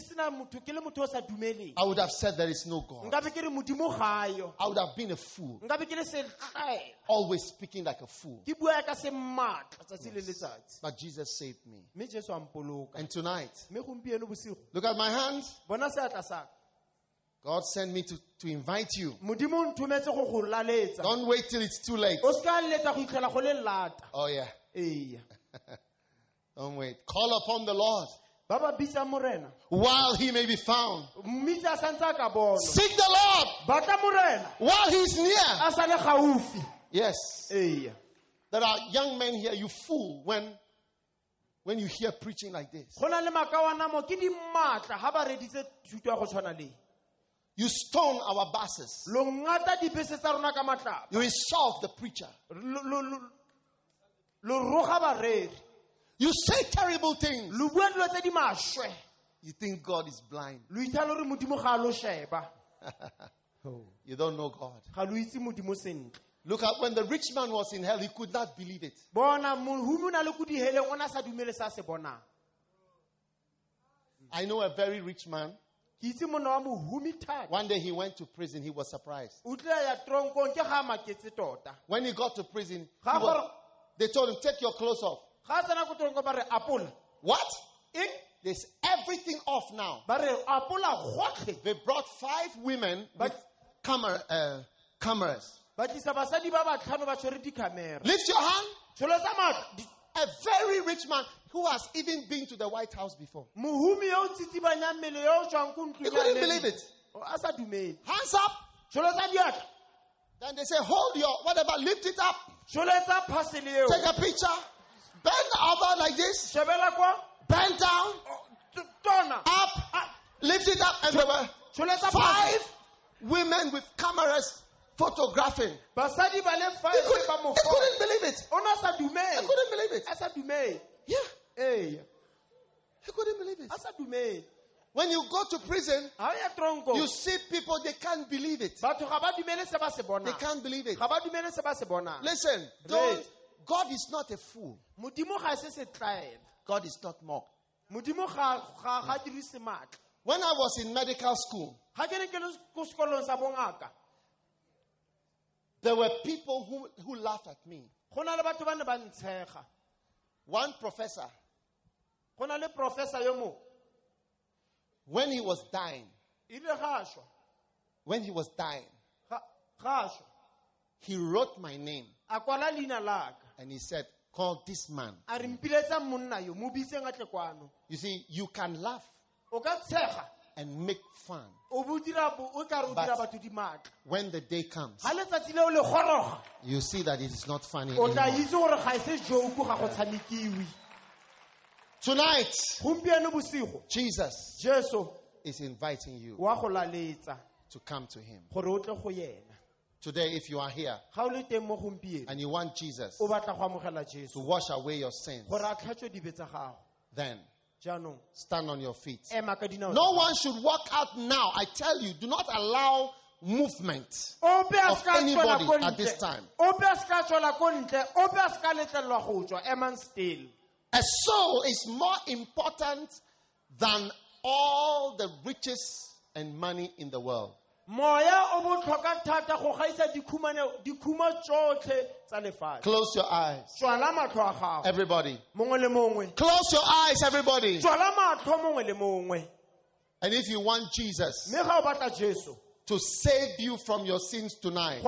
would have said there is no God. I would have been a fool. Always speaking like a fool. Yes. But Jesus saved me. And tonight, look at my hands. God sent me to invite you. Don't wait till it's too late. Oh yeah. Don't wait. Call upon the Lord while he may be found. Seek the Lord while he's near. Yes. There are young men here, you fool when you hear preaching like this. You stone our buses. You insult the preacher. You say terrible things. You think God is blind. You don't know God. Look at when the rich man was in hell, he could not believe it. I know a very rich man. One day he went to prison, he was surprised. When he got to prison, they told him, take your clothes off. What? There's everything off now. They brought 5 women with cameras. Lift your hand. A very rich man who has even been to the White House before. He couldn't believe it. Hands up. Then they say, hold your whatever, lift it up. Take a picture. Bend over like this. Bend down. Up. Lift it up. And there were 5 women with cameras photographing. They couldn't believe it. They couldn't believe it. Yeah. He couldn't believe it. When you go to prison, you see people, they can't believe it. They can't believe it. Listen, God is not a fool. God is not mocked. When I was in medical school, there were people who laughed at me. One professor, when he was dying, he wrote my name and he said, called this man. You see, you can laugh and make fun. But when the day comes, you see that it is not funny anymore. Tonight, Jesus is inviting you to come to him. Today, if you are here and you want Jesus to wash away your sins, then stand on your feet. No one should walk out now. I tell you, do not allow movement of anybody at this time. A soul is more important than all the riches and money in the world. Close your eyes. Everybody. Close your eyes, everybody. And if you want Jesus to save you from your sins tonight,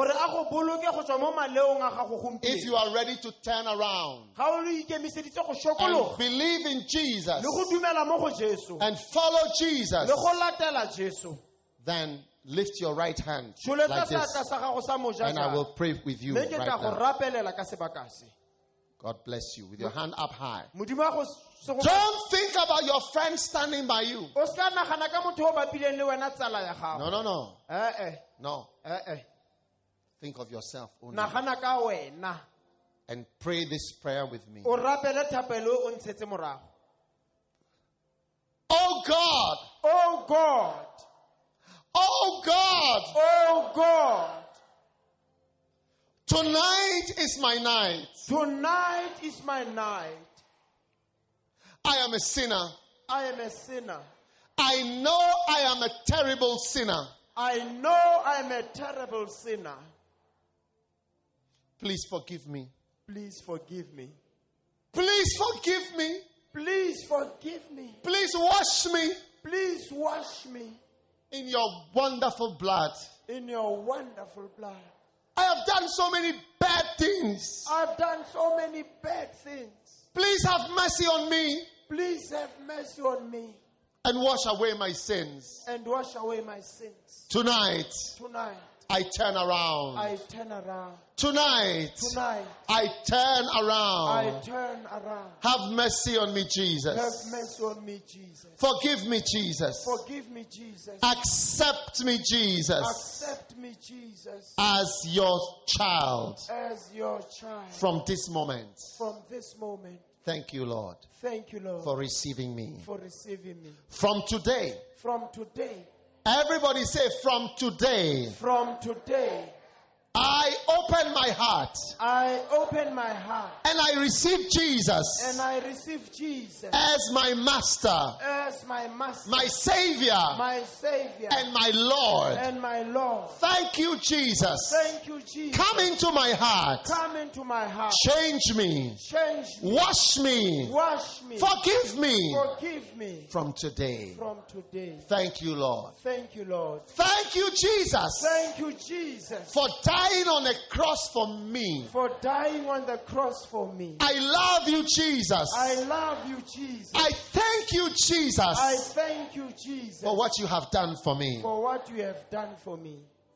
if you are ready to turn around and believe in Jesus and follow Jesus, then lift your right hand like this, and I will pray with you right now. God bless you with your hand up high. Don't think about your friend standing by you. No. Think of yourself only. And pray this prayer with me. Oh God. Oh God. Oh God. Oh God. Tonight is my night. Tonight is my night. I am a sinner. I am a sinner. I know I am a terrible sinner. I know I am a terrible sinner. Please forgive me. Please forgive me. Please forgive me. Please forgive me. Please wash me. Please wash me. In your wonderful blood. In your wonderful blood. I have done so many bad things. I've done so many bad things. Please have mercy on me. Please have mercy on me. And wash away my sins. And wash away my sins. Tonight. Tonight. I turn around. I turn around. Tonight. Tonight. I turn around. I turn around. Have mercy on me, Jesus. Have mercy on me, Jesus. Forgive me, Jesus. Forgive me, Jesus. Accept me, Jesus. Accept me, Jesus. As your child. As your child. From this moment. From this moment. Thank you, Lord. Thank you, Lord. For receiving me. For receiving me. From today. From today. Everybody say, from today. From today. I open my heart. I open my heart. And I receive Jesus. And I receive Jesus. As my master. As my master. My savior. My savior. And my Lord. And my Lord. Thank you, Jesus. Thank you, Jesus. Come into my heart. Come into my heart. Change me. Change me. Wash me. Wash me. Forgive me. Forgive me. From today. From today. Thank you, Lord. Thank you, Lord. Thank you, Jesus. Thank you, Jesus. For dying on a cross for me. For dying on the cross for me. I love you, Jesus. I love you, Jesus. I thank you, Jesus. I thank you, Jesus. For what you have done for me. For what you have done for me.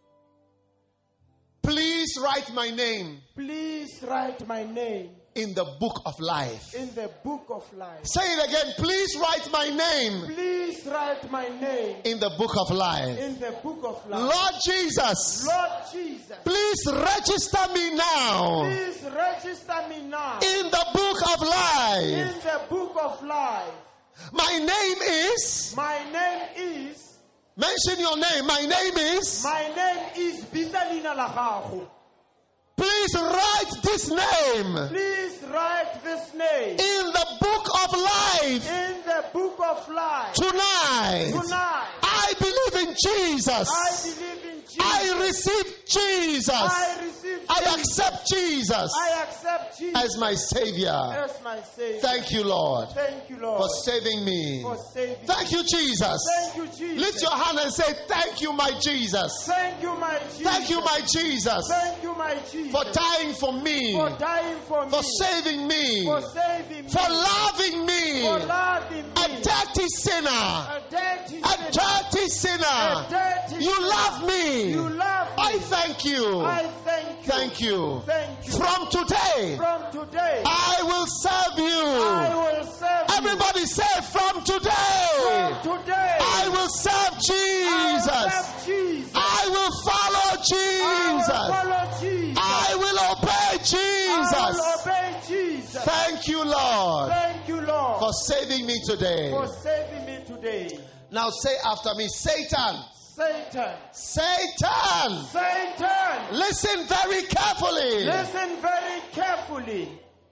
Please write my name. Please write my name. In the book of life. In the book of life. Say it again. Please write my name. Please write my name. In the book of life. In the book of life. Lord Jesus. Lord Jesus. Please register me now. Please register me now. In the book of life. In the book of life. My name is. My name is. Mention your name. My name is. My name is Bisalina Lagago. Please write this name. Please write this name. In the book of life. In the book of life. Tonight. Tonight. I believe in Jesus. I believe in Jesus. I receive Jesus. I receive Jesus. I accept Jesus. I accept Jesus as my Savior. As my Savior. Thank you, Lord. Thank you, Lord. For saving me. For saving Thank you, Jesus. Thank you, Jesus. Lift your hand and say, thank you, my Jesus. Thank you, my Jesus. Thank you, my Jesus. Thank you, my Jesus. For dying for me. For dying for me. For saving me. For saving me. For loving me. For loving me. A dirty sinner. A dirty A dirty sinner. A dirty You sinner. love me. You love me. I thank you. I thank you. Thank you. Thank you. From today, I will serve you. I will serve you. Everybody say, from today, From today, I will serve Jesus. I will serve Jesus. I will follow Jesus. I will follow Jesus. I will obey Jesus. I will obey Jesus. Thank you, Lord, Thank you, Lord, for saving me today. for saving me today. Now say after me, Satan. Satan. Satan. Satan. Listen very carefully. Listen very carefully.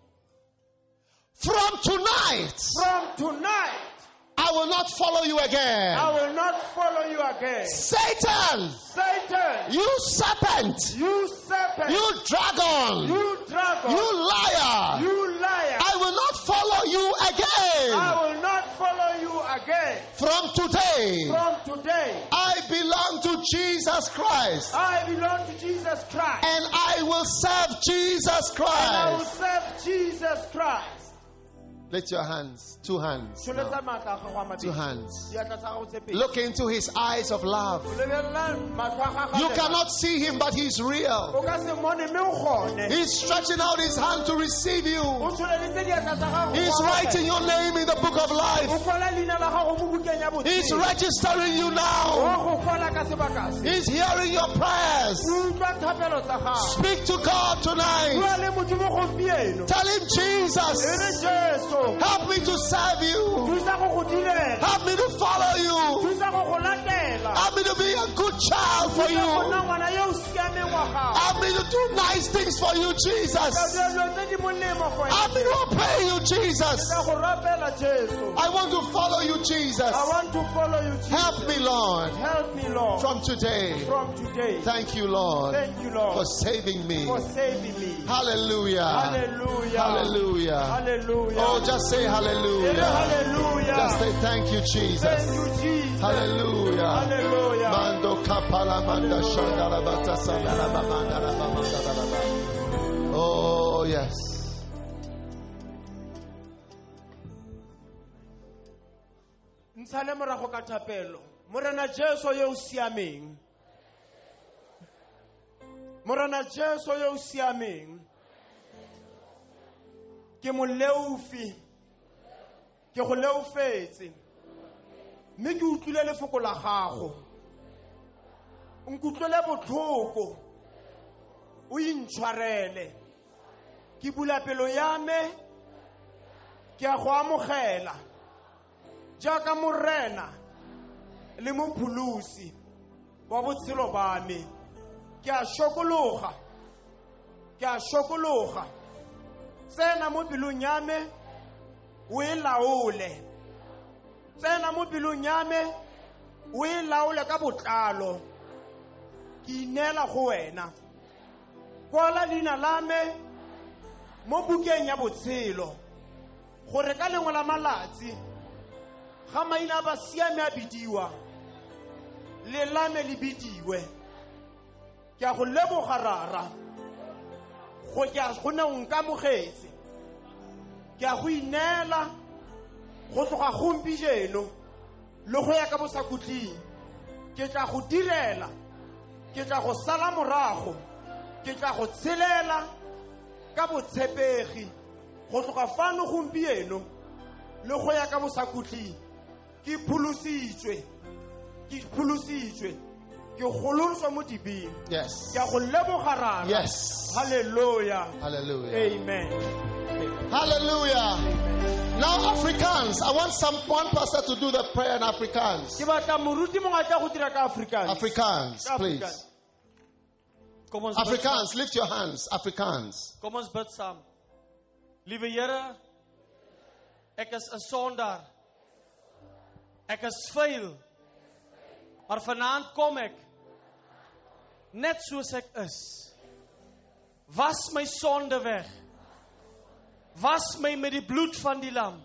From tonight, I will not follow you again. I will not follow you again. Satan. Satan. You serpent. You serpent. You dragon. You dragon. You liar. You liar. I will not follow you again. I will not follow you again. From today, I belong to Jesus Christ. I belong to Jesus Christ. And I will serve Jesus Christ. And I will serve Jesus Christ. Lift your hands. Two hands. Now. 2 hands. Look into his eyes of love. You cannot see him, but he's real. He's stretching out his hand to receive you. He's writing your name in the book of life. He's registering you now. He's hearing your prayers. Speak to God tonight. Tell him, Jesus, help me to serve you. Help me to follow you. Help me to be a good child for you. Help me to do nice things for you, Jesus. Help me to obey you, Jesus. I want to follow you, Jesus. Help me, Lord. Help me, Lord. From today. Thank you, Lord. For saving me. Hallelujah. Hallelujah. Hallelujah. Oh, just say hallelujah. Hallelujah. Just say thank you, Jesus. Thank you, Jesus. Hallelujah. Hallelujah. Mando kapala manda shandala bata sandala mandala mandala. Oh, yes. Ntshale morago ka thapelo. Morena Jesu yo o siameng. Morena Jesu yo o siameng. Ke mo leufi. Ke go leufetse. Mme ke utlwile lefoko la gago. Nkutlwele botlhoko. O intshwarele. Ke bula pelo ya me. Ke a go amogela. Jaaka morena le mopholosi wa botshelo ba me. Ke a shokologa. Tsena mo pelong ya me o e laole. Tsena mo pelong ya me o e laole ka botlalo. Ke inela go wena. Kwala leina la me mo bukeng ya botshelo gore ka lengwe la malatsi ga maina ba siame a bidiwa le lame le bidiwe. Ke a go leboga rara go ke a gona o nkamogetse. Ke a go inela go tloga gompijeno le go ya ka bosakutling. Ke tla go direla. Ke tla go sala morago. Ke tla go tshelela ka botshepegi go tloga fano gompieno le go ya ka bosakutling. Ke pholositswe. Ke gololoswa mo dibeng. Yes. Ke a go leboga rara. Yes. Hallelujah. Hallelujah. Amen. Hallelujah. Now Afrikaans. I want one pastor to do the prayer in Afrikaans. Ke batla moruti mongwe a go dira ka Afrikaans. Afrikaans, please. Afrikaans, lift your hands. Afrikaans. Kom ons bid saam. Liewe Here, ek is 'n sondaar. Ek is vuil. Maar vanaand kom ek net soos ek is. Was my sonde weg. Was my met die bloed van die lam.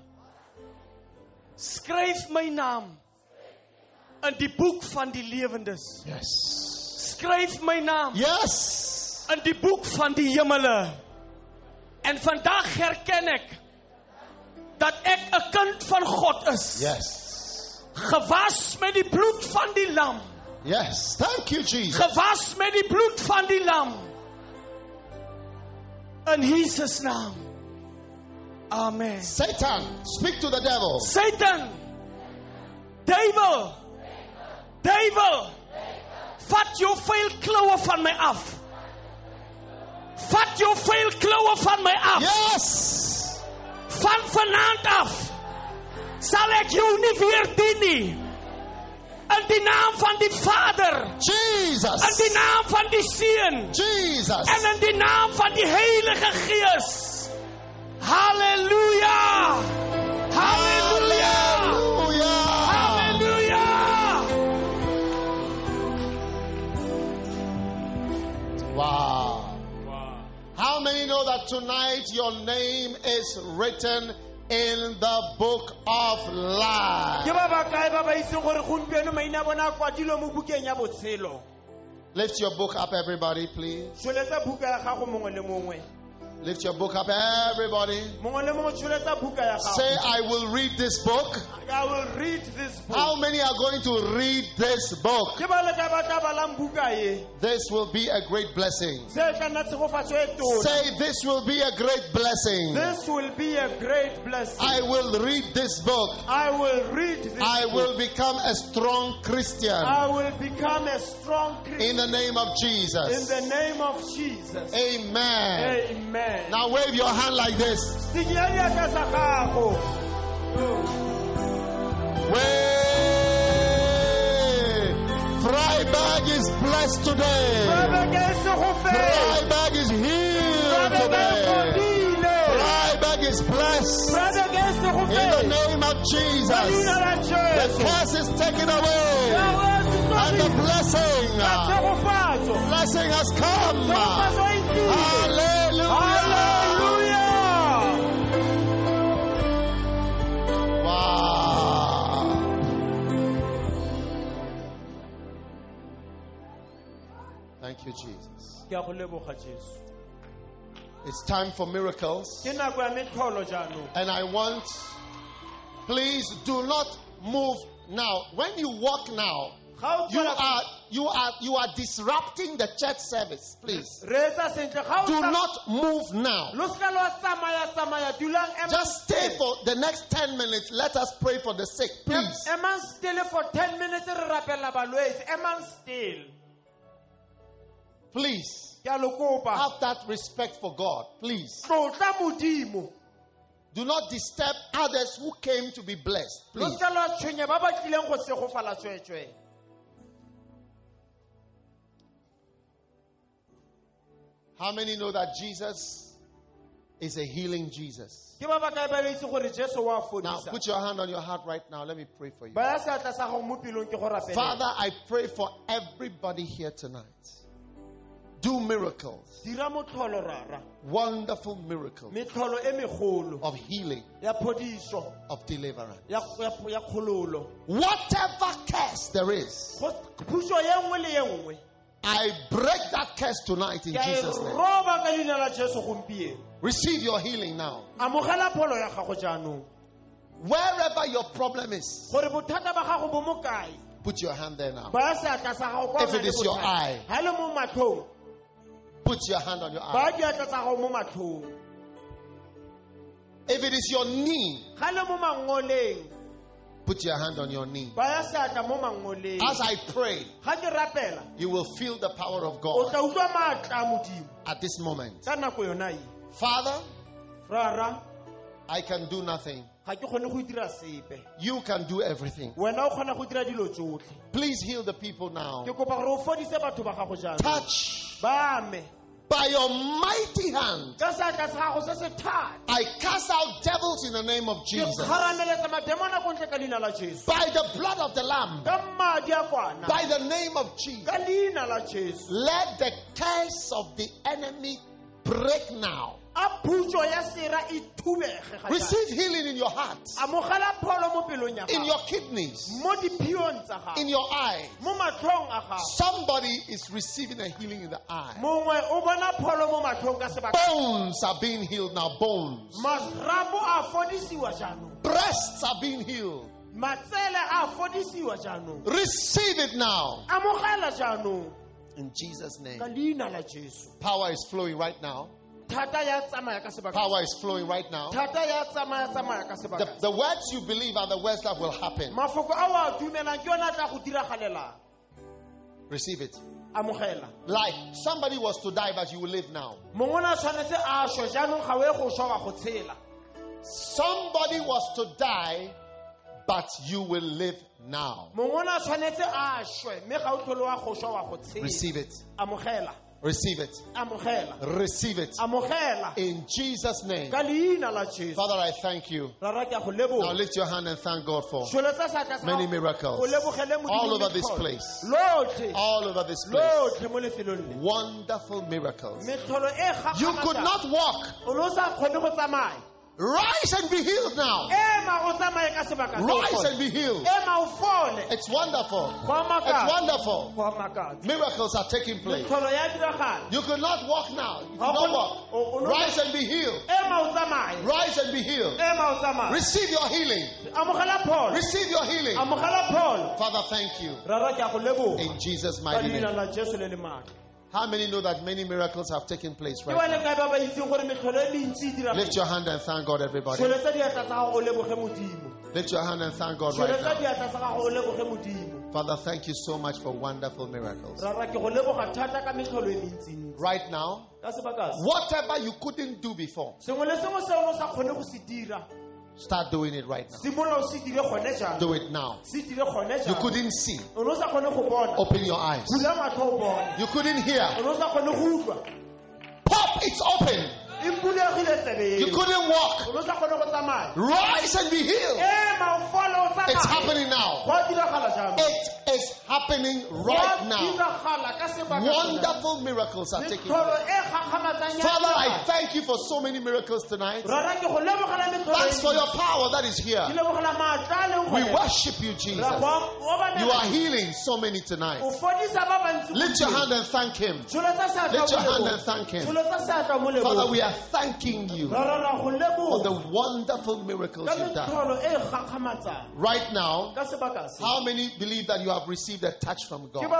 Skryf my naam in die boek van die lewendes. Yes. Skryf my naam. Yes. In die boek van die hemele. En vandag herken ek dat ek 'n kind van God is. Yes. Gewas met die bloed van die lam. Yes. Thank you, Jesus. Gewas met die bloed van die lam. In Jesus naam. Amen. Satan, speak to the devil. Satan. Duiwel. Duiwel. Vat jou vuil kloue van my af. Vat jou vuil kloue van my af. Yes. Van vanaand af sal ek jou nie weer dien nie. In die naam van die Vader. Jesus. In die naam van die Seun. Jesus. En in die naam van die Heilige Gees. Halleluja. Halleluja. Hallelujah. Halleluja. Wow. How many know that tonight your name is written in the book of life? Lift your book up, everybody, please. Lift your book up, everybody. Say, I will read this book. I will read this book. How many are going to read this book? This will be a great blessing. Say, this will be a great blessing. This will be a great blessing. I will read this book. I will read this I book. will become a strong Christian. I will become a strong Christian. In the name of Jesus. In the name of Jesus. Amen. Amen. Now wave your hand like this. Wave. Freiburg is blessed today. Freiburg is healed today. Freiburg is blessed. In the name of Jesus. The curse is taken away. And the blessing has come. Hallelujah. Wow. Thank you, Jesus. It's time for miracles. And I want, please do not move now. When you walk now, you are disrupting the church service. Please do not move now. Just stay for the next 10 minutes. Let us pray for the sick, please. Please have that respect for God. Please do not disturb others who came to be blessed. Please. How many know that Jesus is a healing Jesus? Now put your hand on your heart right now. Let me pray for you. Father, I pray for everybody here tonight. Do miracles. Wonderful miracles of healing, of deliverance. Whatever curse there is, I break that curse tonight in Jesus' name. Receive your healing now. Wherever your problem is, put your hand there now. If it is your eye, put your hand on your eye. If it is your knee, put your hand on your knee. As I pray, you will feel the power of God at this moment. Father, I can do nothing. You can do everything. Please heal the people now. Touch. By your mighty hand, I cast out devils in the name of Jesus. By the blood of the Lamb, by the name of Jesus, let the curse of the enemy break now. Receive healing in your heart, in your kidneys, in your eyes. Somebody is receiving a healing in the eye. Bones are being healed now. Bones. Breasts are being healed. Receive it now. In Jesus' name. Power is flowing right now. Power is flowing right now. The words you believe are the words that will happen. Receive it. Like somebody was to die, but you will live now. Somebody was to die, but you will live now. Receive it. Receive it. Receive it. In Jesus' name. Father, I thank you. Now lift your hand and thank God for many miracles all over this place. All over this place. Wonderful miracles. You could not walk. Rise and be healed now. Rise and be healed. It's wonderful. It's wonderful. Miracles are taking place. You could not walk now. You could not walk. Rise and be healed. Rise and be healed. Receive your healing. Receive your healing. Father, thank you. In Jesus' mighty name. How many know that many miracles have taken place right now? Lift your hand and thank God, everybody. Lift your hand and thank God right now. Father, thank you so much for wonderful miracles. Right now, whatever you couldn't do before, start doing it right now. Do it now. You couldn't see. Open your eyes. You couldn't hear. Pop, it's open. You couldn't walk. Rise and be healed. It's happening now. It is happening right now. Wonderful miracles are taking place. Father, I thank you for so many miracles tonight. Thanks for your power that is here. We worship you, Jesus. You are healing so many tonight. Lift your hand and thank him. Lift your hand and thank him. Father, we are thanking you for the wonderful miracles you've done. Right now, how many believe that you have received a touch from God?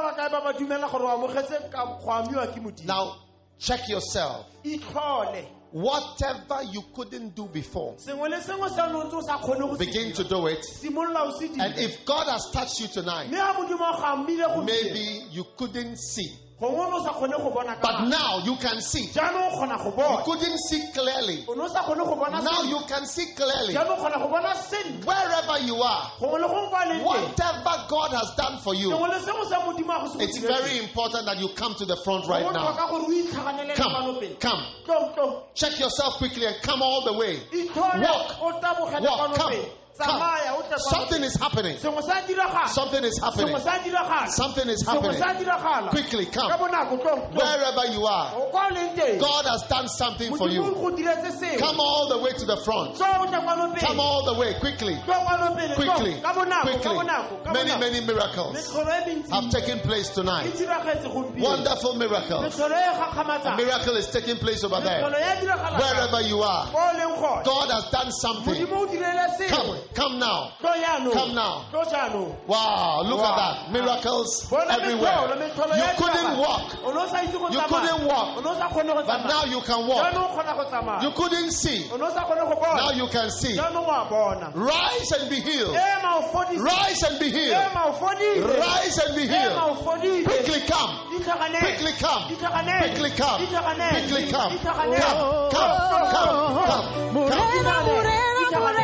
Now, check yourself. Whatever you couldn't do before, begin to do it. And if God has touched you tonight, maybe you couldn't see, but now you can see. You couldn't see clearly. Now you can see clearly. Wherever you are, whatever God has done for you, it's very important that you come to the front right now. Come. Check yourself quickly and come all the way. Walk, come. Something is happening. Something is happening. Something is happening. Quickly come. Wherever you are, God has done something for you. Come all the way to the front. Come all the way. Quickly. Quickly. Many miracles have taken place tonight. Wonderful miracles. A miracle is taking place over there. Wherever you are, God has done something. Come now. Come now. Wow, look at that. Miracles everywhere. You couldn't walk. You couldn't walk. But now you can walk. You couldn't see. Now you can see. Rise and be healed. Rise and be healed. Rise and be healed. Quickly come. Quickly come. Quickly come. Quickly come. Come.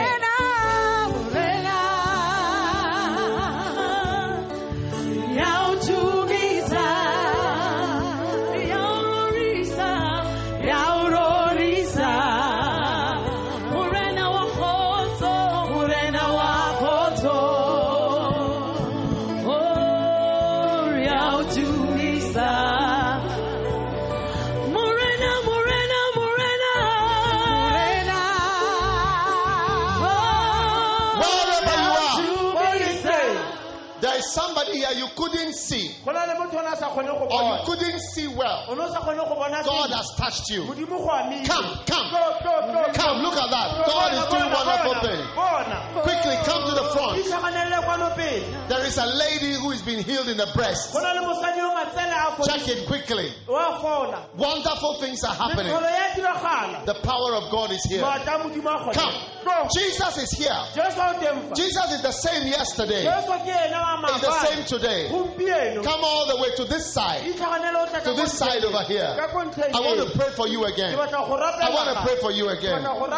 Morena, or you couldn't see well, God has touched you. Come. Look at that. God is doing wonderful things. Quickly, come to the front. There is a lady who has been healed in the breast. Check it quickly. Wonderful things are happening. The power of God is here. Come. Jesus is here. Jesus is the same yesterday. He's the same today. Come all the way to this side. To this side over here. I want to pray for you again. I want to pray for you again.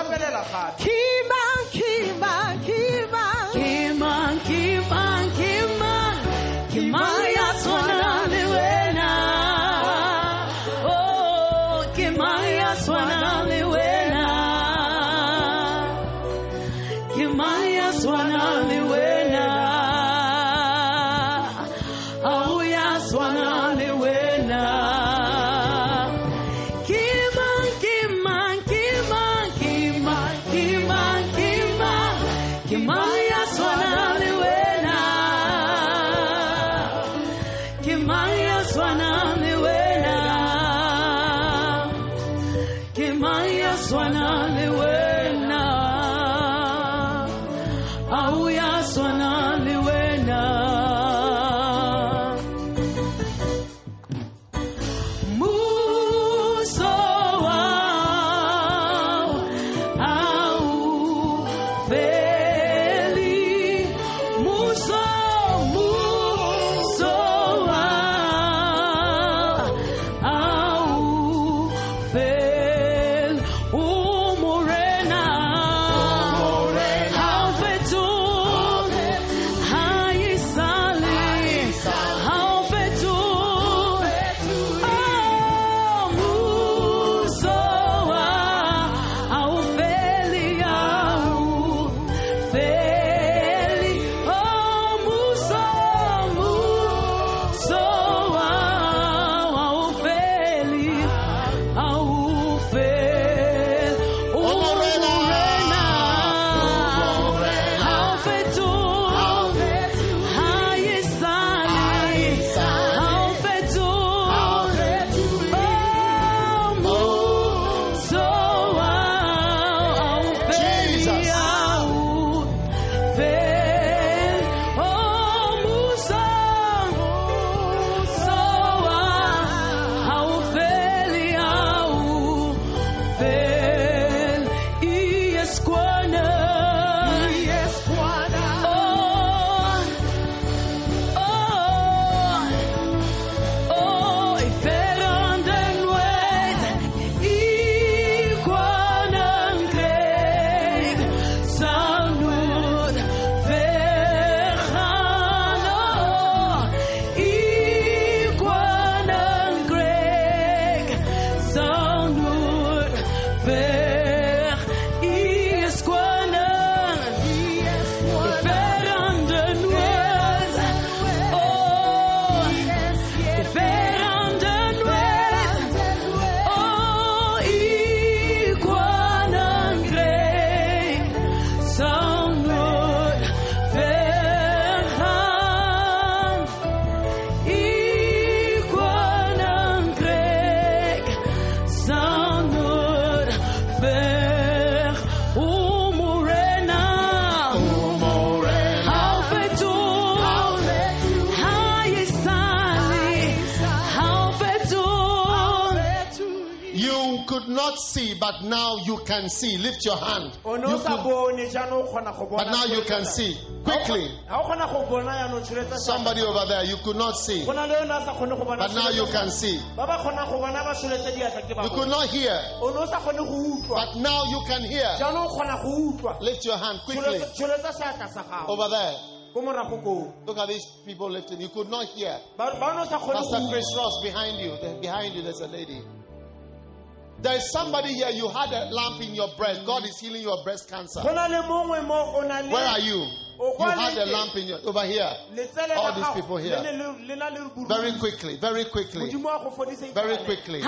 See, but now you can see. Lift your hand. But now you can see. Quickly. Somebody over there, you could not see. But now you can see. You could not hear. But now you can hear. Lift your hand quickly. Over there. Look at these people lifting. You could not hear. Pastor Chris Ross behind you. Behind you there's a lady. There is somebody here, you had a lump in your breast. God is healing your breast cancer. Where are you? You had a lump in your... Over here. All these people here. Very quickly. Very quickly. Very quickly.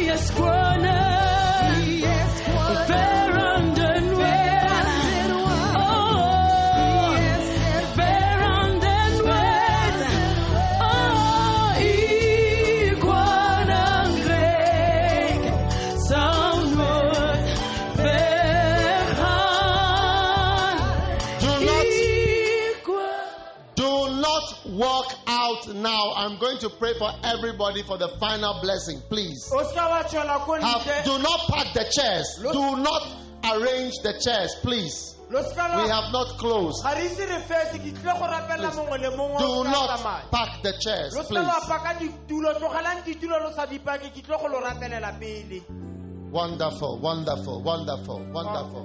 Now I'm going to pray for everybody for the final blessing. Please. Do not pack the chairs. Do not arrange the chairs, please. We have not closed. Please. Do not pack the chairs, please. Wonderful, wonderful, wonderful, wonderful.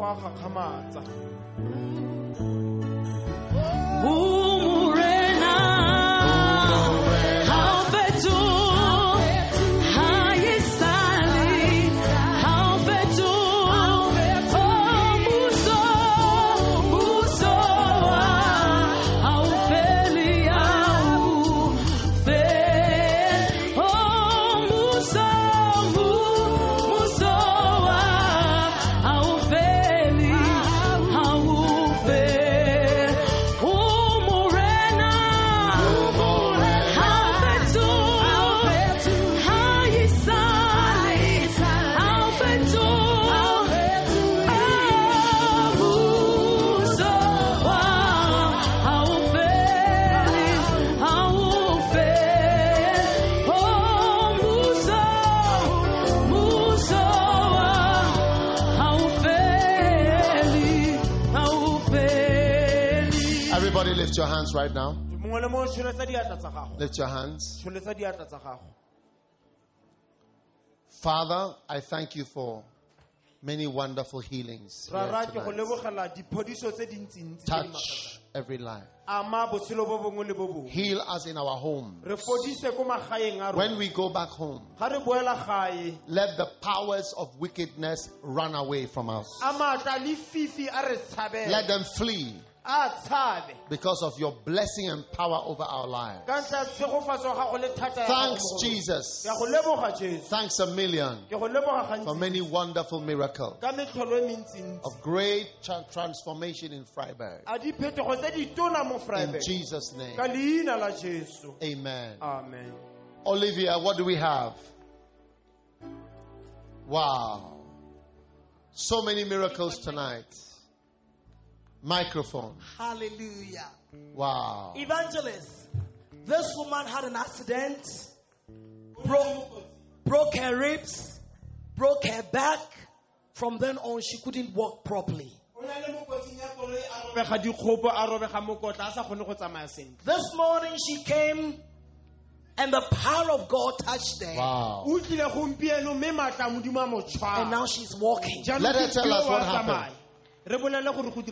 Lift your hands right now. Lift your hands. Father, I thank you for many wonderful healings. Touch every life. Heal us in our home. When we go back home, let the powers of wickedness run away from us. Let them flee. Because of your blessing and power over our lives. Thanks, Jesus. Thanks a million for many wonderful miracles of great transformation in Freiburg. In Jesus' name. Amen. Amen. Olivia, what do we have? Wow. So many miracles tonight. Microphone. Hallelujah. Wow. Evangelist, this woman had an accident, broke her ribs, broke her back. From then on, she couldn't walk properly. This morning she came and the power of God touched her. Wow. And now she's walking. Let her tell us what happened. Hallelujah.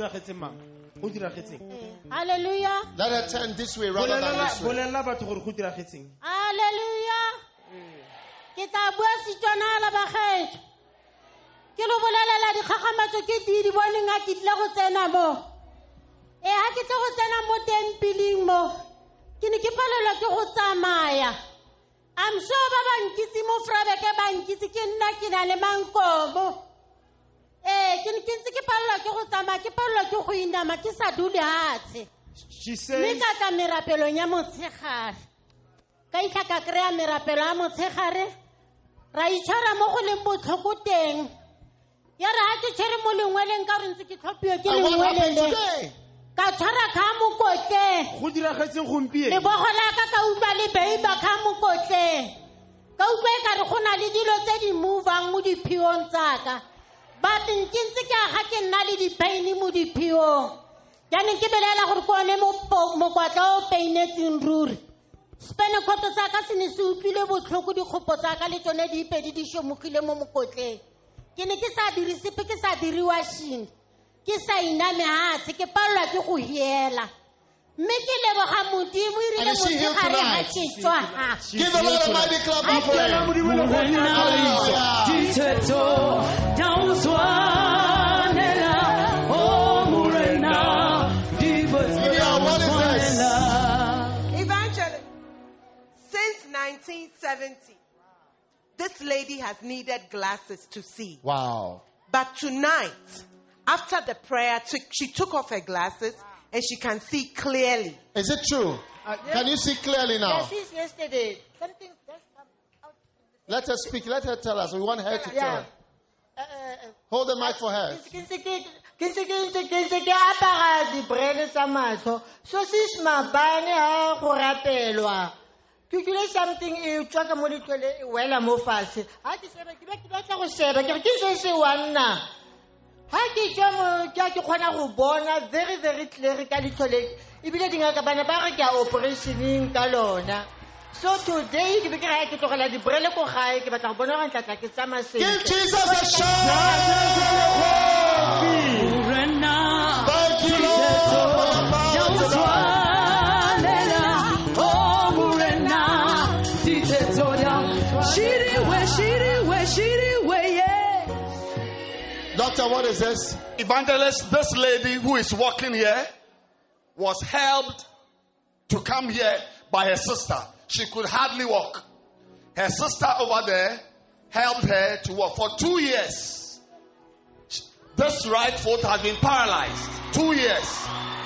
Let her turn this way rather than this way. Hallelujah. Kita bua Setswana la bagetse. Ke lo bolelela dikgagamatso ke di bone nga ke tla go tsena mo. Ha ke tla go tsena mo tempeleng mo. Ke ne ke palelwa ke go tsamaya. I'm sure ba bankitse mo Vryburg ba nkitse ke nna ke na le mankomo. She says, but in Kinsika, I can not be pain mo di pio. Yanin Kibela or Kone Moquato, painted in Rur. Spenacotosaka in the soup, Clocudi Hopotaka, Litonedi, Pedisho Mukilemo Mocote. Kinikisa di Ricipicasa di Riwashin. Kisa inamea, take a parla to Huhiela. Make it never hamuti, we really give a lot of mighty club Evangelist, since 1970, this this lady has needed glasses to see. Wow. But tonight, after the prayer, she took off her glasses and she can see clearly. Is it true? Can you see clearly now? Yes, yesterday. Something just come out. Let her speak. Let her tell us. We want her to tell. Hold the mic for her. Something you talk about it well mo fase. Ha ke sheba ke batla go sheba ke se wanna. Ha ke tsamo ke khona go bona very very clear ka ditlhole. Ibile dingaka bana ba re ke operationing ka lona. So today ke be ke ra ke tlogela di brele go gae ke batla go bona go ntlatla ke tsama se. Give Jesus a shout. Thank you, Lord. Doctor, what is this? Evangelist, this lady who is walking here was helped to come here by her sister. She could hardly walk. Her sister over there helped her to walk for 2 years. This right foot has been paralyzed. 2 years.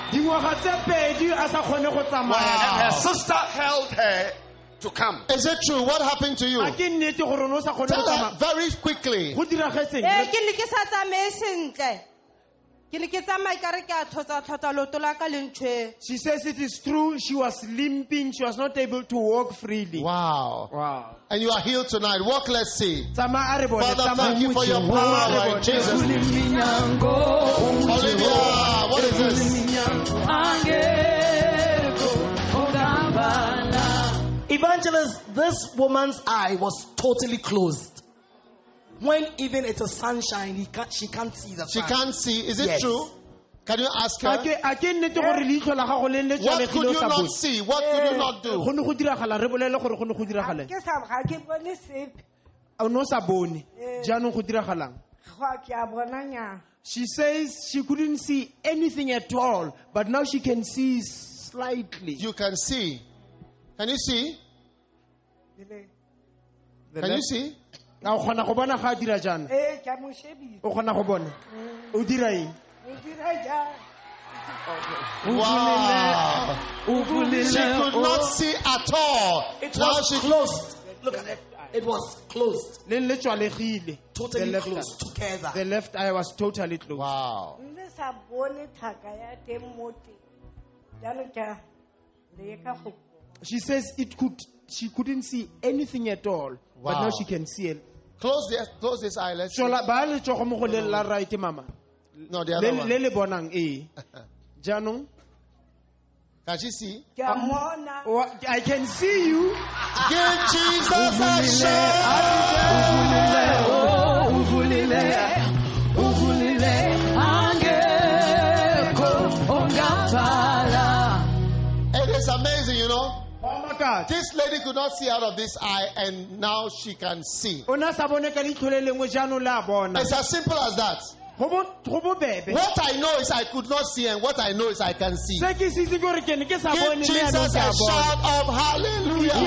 And her sister helped her to come. Is it true? What happened to you? Tell her very quickly. She says it is true. She was limping. She was not able to walk freely. Wow. And you are healed tonight. Walk, let's see. Father, thank you for your power in Jesus' name. Olivia, what is this? Evangelist, this woman's eye was totally closed. When even it is sunshine, she can't see the sun. She can't see. Is it true? Can you ask her? What could you not see? What could you not do? She says she couldn't see anything at all, but now she can see slightly. You can see. Can you see? Can you see? Wow. She could not see at all. It was closed. Look at it. It was closed. Totally closed together. The left eye was totally closed. Wow. She says she couldn't see anything at all, but now she can see it. Close this eye. Let's see. No, the other one. Can she see? I can see you. Give Jesus a shout. It is amazing, you know. Oh my God. This lady could not see out of this eye, and now she can see. It's as simple as that. What I know is I could not see, and what I know is I can see. Give Jesus a shout of hallelujah.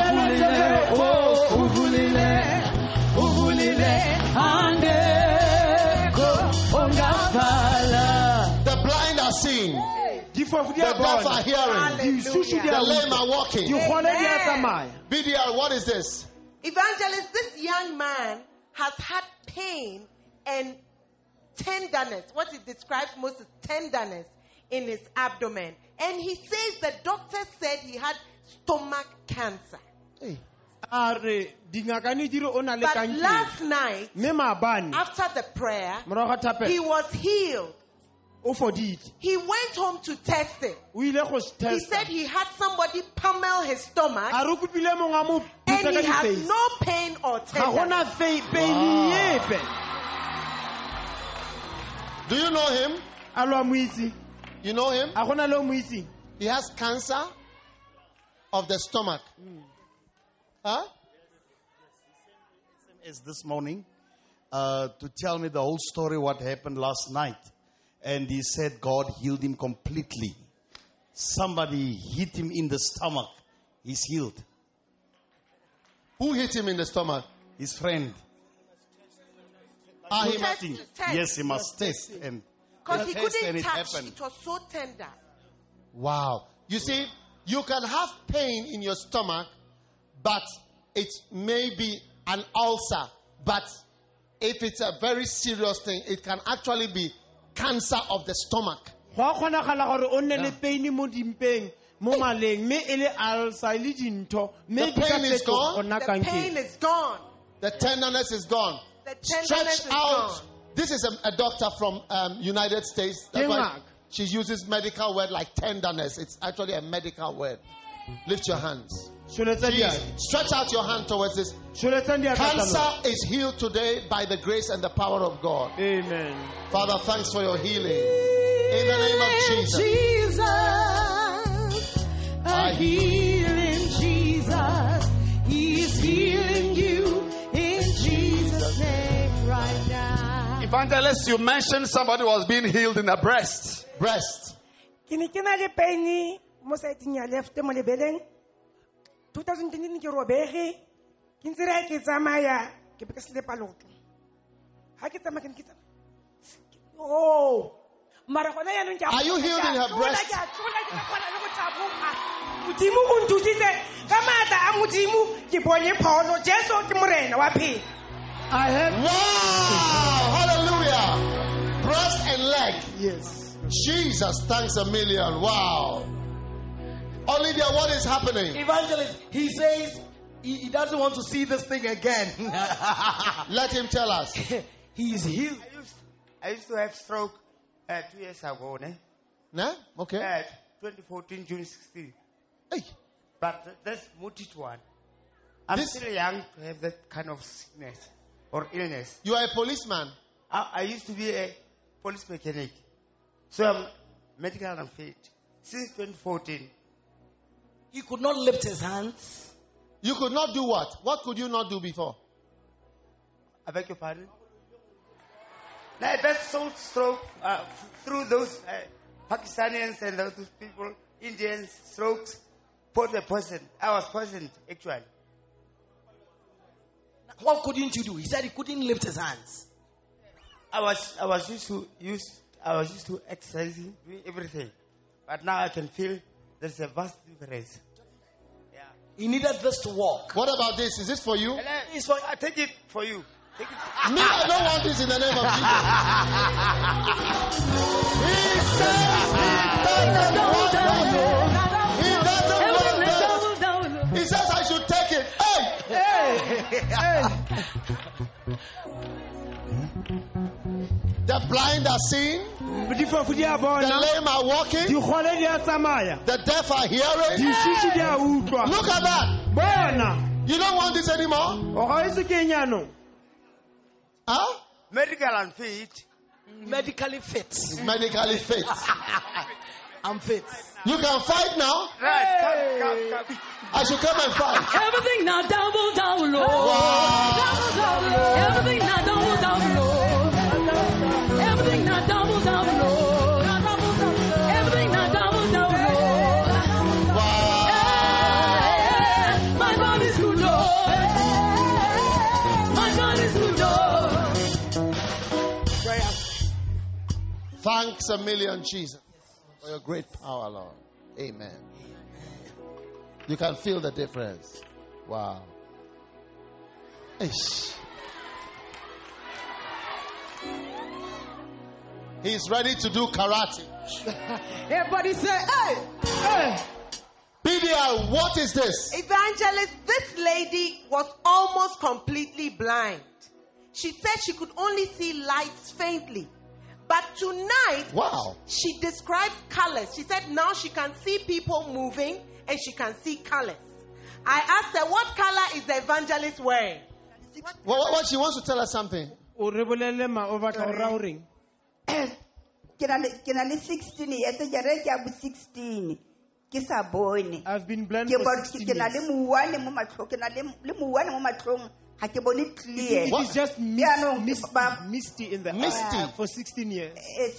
The blind are seeing. The deaf are hearing. The lame are walking. BDR, what is this? Evangelist, this young man has had pain and tenderness. What it describes most is tenderness in his abdomen. And he says the doctor said he had stomach cancer. Hey. But last night, after the prayer, he was healed. He went home to test it. He said he had somebody pummel his stomach and he has no pain or tenderness. Do you know him? You know him? He has cancer of the stomach. Huh? Is this morning to tell me the whole story what happened last night. And he said God healed him completely. Somebody hit him in the stomach. He's healed. Who hit him in the stomach? his friend. He must Yes, he must taste. And because he couldn't touch. Happened. It was so tender. Wow. You see, you can have pain in your stomach, but it may be an ulcer. But if it's a very serious thing, it can actually be cancer of the stomach. The pain is gone. The pain is gone. The tenderness is gone. The tenderness Stretch is out. gone. This is a doctor from United States. That's why she uses medical word like tenderness. It's actually a medical word. Lift your hands. Jesus. Stretch out your hand towards this. Cancer is healed today by the grace and the power of God. Amen. Father, thanks for your healing. In the name of Jesus. A healing Jesus. He is healing you in Jesus' name right now. Evangelist, you mentioned somebody was being healed in the breast. Breast. 2010 ke robege ke ntse re ke tsamaya ke be ke se le paloto ha ke tsamaya ke oh mara gona ya nong Are you healed in her breast? modimo o nthusitse ka matla a modimo ke bone pholo jesu ke morena wa phela. Wow! Hallelujah! Breast and leg. Yes. Jesus, thanks a million. Wow. Olivia, what is happening? Evangelist, he says he doesn't want to see this thing again. Let him tell us. He is healed. I used to have stroke 2 years ago. Nah? Okay. 2014, June 16. Hey. But that's muted one. I'm still young to have that kind of sickness or illness. You are a policeman? I used to be a police mechanic. So I'm medical unfit. Since 2014. He could not lift his hands. You could not do what? What could you not do before? I beg your pardon? Now, that's so stroke through those Pakistanians and those people, Indians, strokes, put the poison. I was poisoned, actually. What couldn't you do? He said he couldn't lift his hands. I was used to exercising, doing everything. But now I can feel there's a vast difference. Yeah. He needed this to walk. What about this? Is this for you? It's for, I take it for you. Take it. Me, I don't want this in the name of Jesus. He says he doesn't want this. He says I should take it. Hey! The blind are seeing. The lame are walking. The deaf are hearing. Look at that. You don't want this anymore? Huh? Medical unfit. Medically fit. Medically fit. I'm fit. You can fight now? Right. Come. I should come and fight. Everything now double down low. Wow. Double low. Everything now double down low. Everything now double down low. Everything now double down low. Wow. Hey, my God is good, Lord. My God is good, Lord. Thanks a million, Jesus, for your great power, Lord. Amen. You can feel the difference. Wow. Ish. He's ready to do karate. Everybody say, hey! Hey! BDL, what is this? Evangelist, this lady was almost completely blind. She said she could only see lights faintly. But tonight, wow, she described colors. She said now she can see people moving and she can see colors. I asked her, what color is the evangelist wearing? What she wants to tell us something. 16 years, 16. I've been blind for 16 years. It is just misty in the eye for 16 years.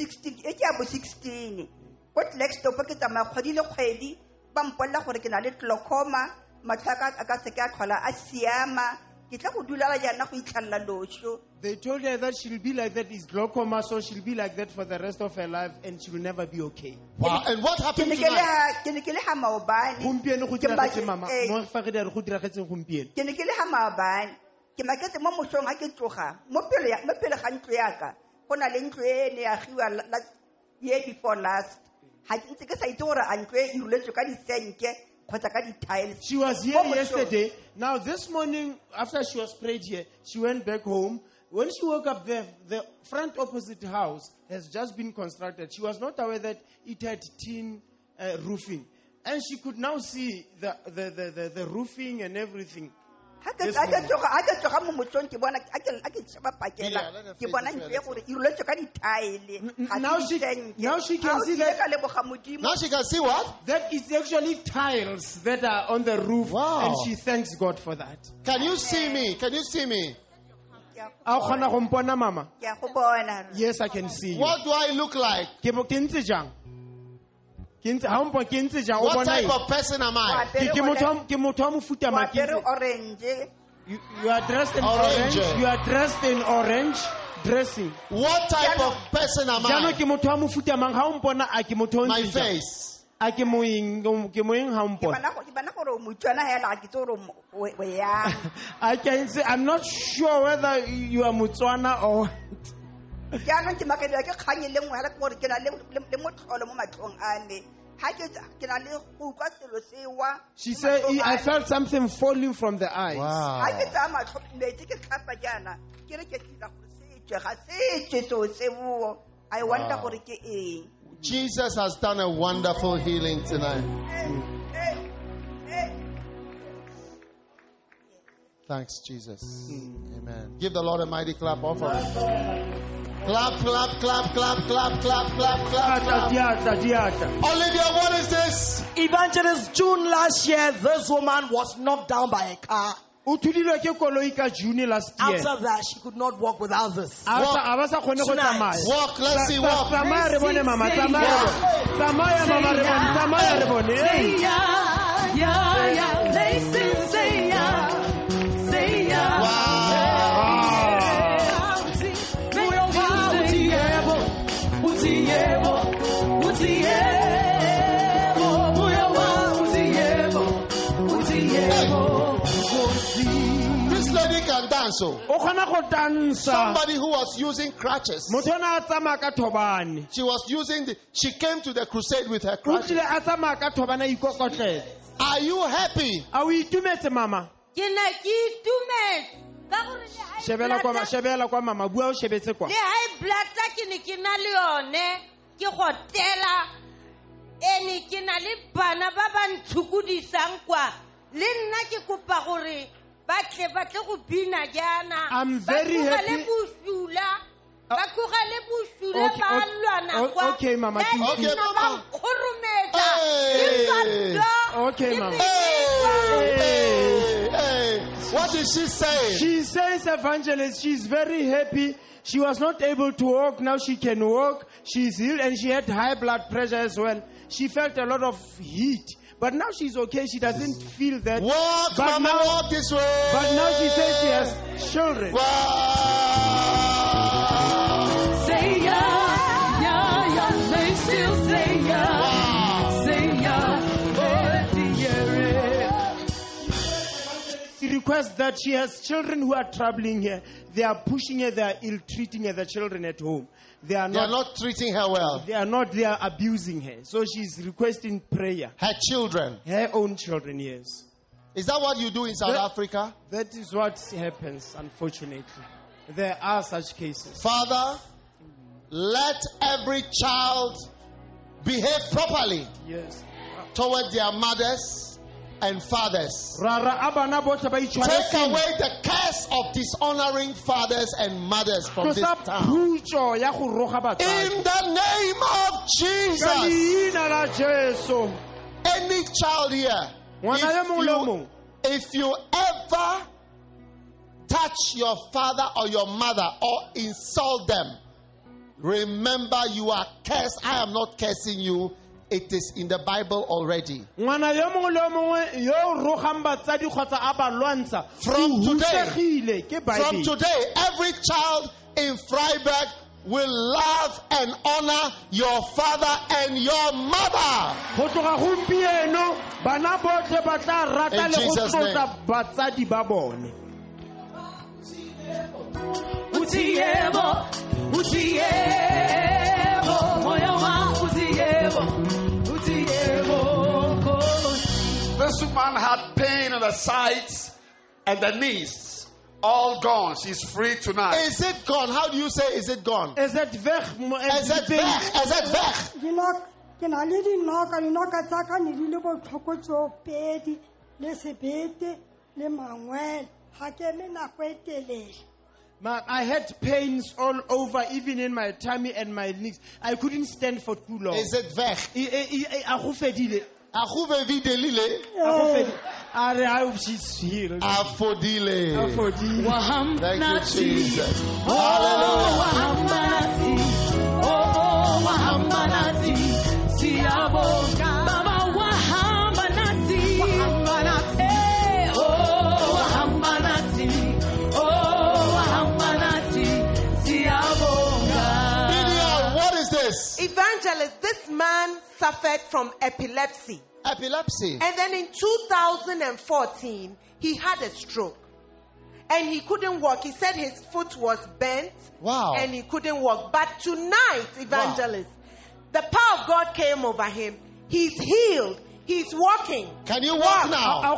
16. What next stop ke tsamaya kgwedi le kgwedi ba mpolla gore ke na le glaucoma matlhaka a ka se ka tlhola a siama They told her that she'll be like that is glaucoma, so she'll be like that for the rest of her life and she'll never be okay. Wow. And what happened tonight? Gompieno go diragetse mama, mo fa re go diragetseng gompieno. Ke maketse mo mosong ha ke tloga mo pele ga ntlo ya ka go na le ntlo e ne ya giwa year before last ha ke ntse ke sa itse gore a ntlo e iruletswe ka disenke kgotsa ka di-tiles. She was here yesterday. Now this morning after she was prayed here, she went back home. When she woke up, the front opposite house has just been constructed. She was not aware that it had tin roofing, and she could now see the roofing and everying. Now she can see that. Now she can see what? That is actually tiles that are on the roof, wow. And she thanks God for that. Can you see me? Can you see me? Mama? Yes, I can see you. What do I look like? What type of person am I? You are dressed in orange. You are dressed in orange dressing. What type of person am I? My face. I'm not sure whether you are Mutswana or. She said, I felt something falling from the eyes. Wow. Jesus has done a wonderful healing tonight. Thanks, Jesus. Amen. Give the Lord a mighty clap offering. Clap, clap, clap, clap, clap, clap, clap, clap, clap. Olivia, what is this? Evangelist, June last year, this woman was knocked down by a car. After that, she could not walk without this. Walk, let's see, walk. This lady can dance. Somebody who was using crutches. She came to the crusade with her crutches. Are you happy? Shebela kwa mama bua o shebetse kwa. Le high blood tsa ke ne ke na le yone ke hotela ene ke na le bana ba ba ntshukudisang kwa le nna ke kopa gore ba tle go bina jana. I'm very happy. Okay, mama. Okay, mama. Okay, mama. Hey. What is she saying? She says, evangelist, she's very happy. She was not able to walk. Now she can walk. She's healed and she had high blood pressure as well. She felt a lot of heat. But now she's okay. She doesn't feel that. Walk, but mama, now, walk this way. But now she says she has children. Wow. Say yeah, they still say yeah. Wow. Say yeah, She requests that she has children who are troubling her. They are pushing her. They are ill-treating her. The children at home. They are not treating her well. They are abusing her. So she's requesting prayer. Her children. Her own children, yes. Is that what you do in South Africa? That is what happens, unfortunately. There are such cases. Father, let every child behave properly toward their mothers and fathers. Take away the curse of dishonoring fathers and mothers from this town. In the name of Jesus. Any child here, if you ever touch your father or your mother or insult them, remember you are cursed. I am not cursing you. it is in the Bible already. From today, every child in Freiburg will love and honor your father and your mother. In Jesus' name. This woman had pain in the sides and the knees. All gone. She's free tonight. Is it gone? How do you say is it gone? Is it weg? Is it weg? Is it weg? I had pains all over, even in my tummy and my knees. I couldn't stand for too long. Is it weg? She's healed. Afodile. Thank you, Jesus. Evangelist, this man suffered from epilepsy. Epilepsy. And then in 2014, he had a stroke. And he couldn't walk. He said his foot was bent. Wow. And he couldn't walk. But tonight, Evangelist, the power of God came over him. He's healed. He's walking. Can you walk now?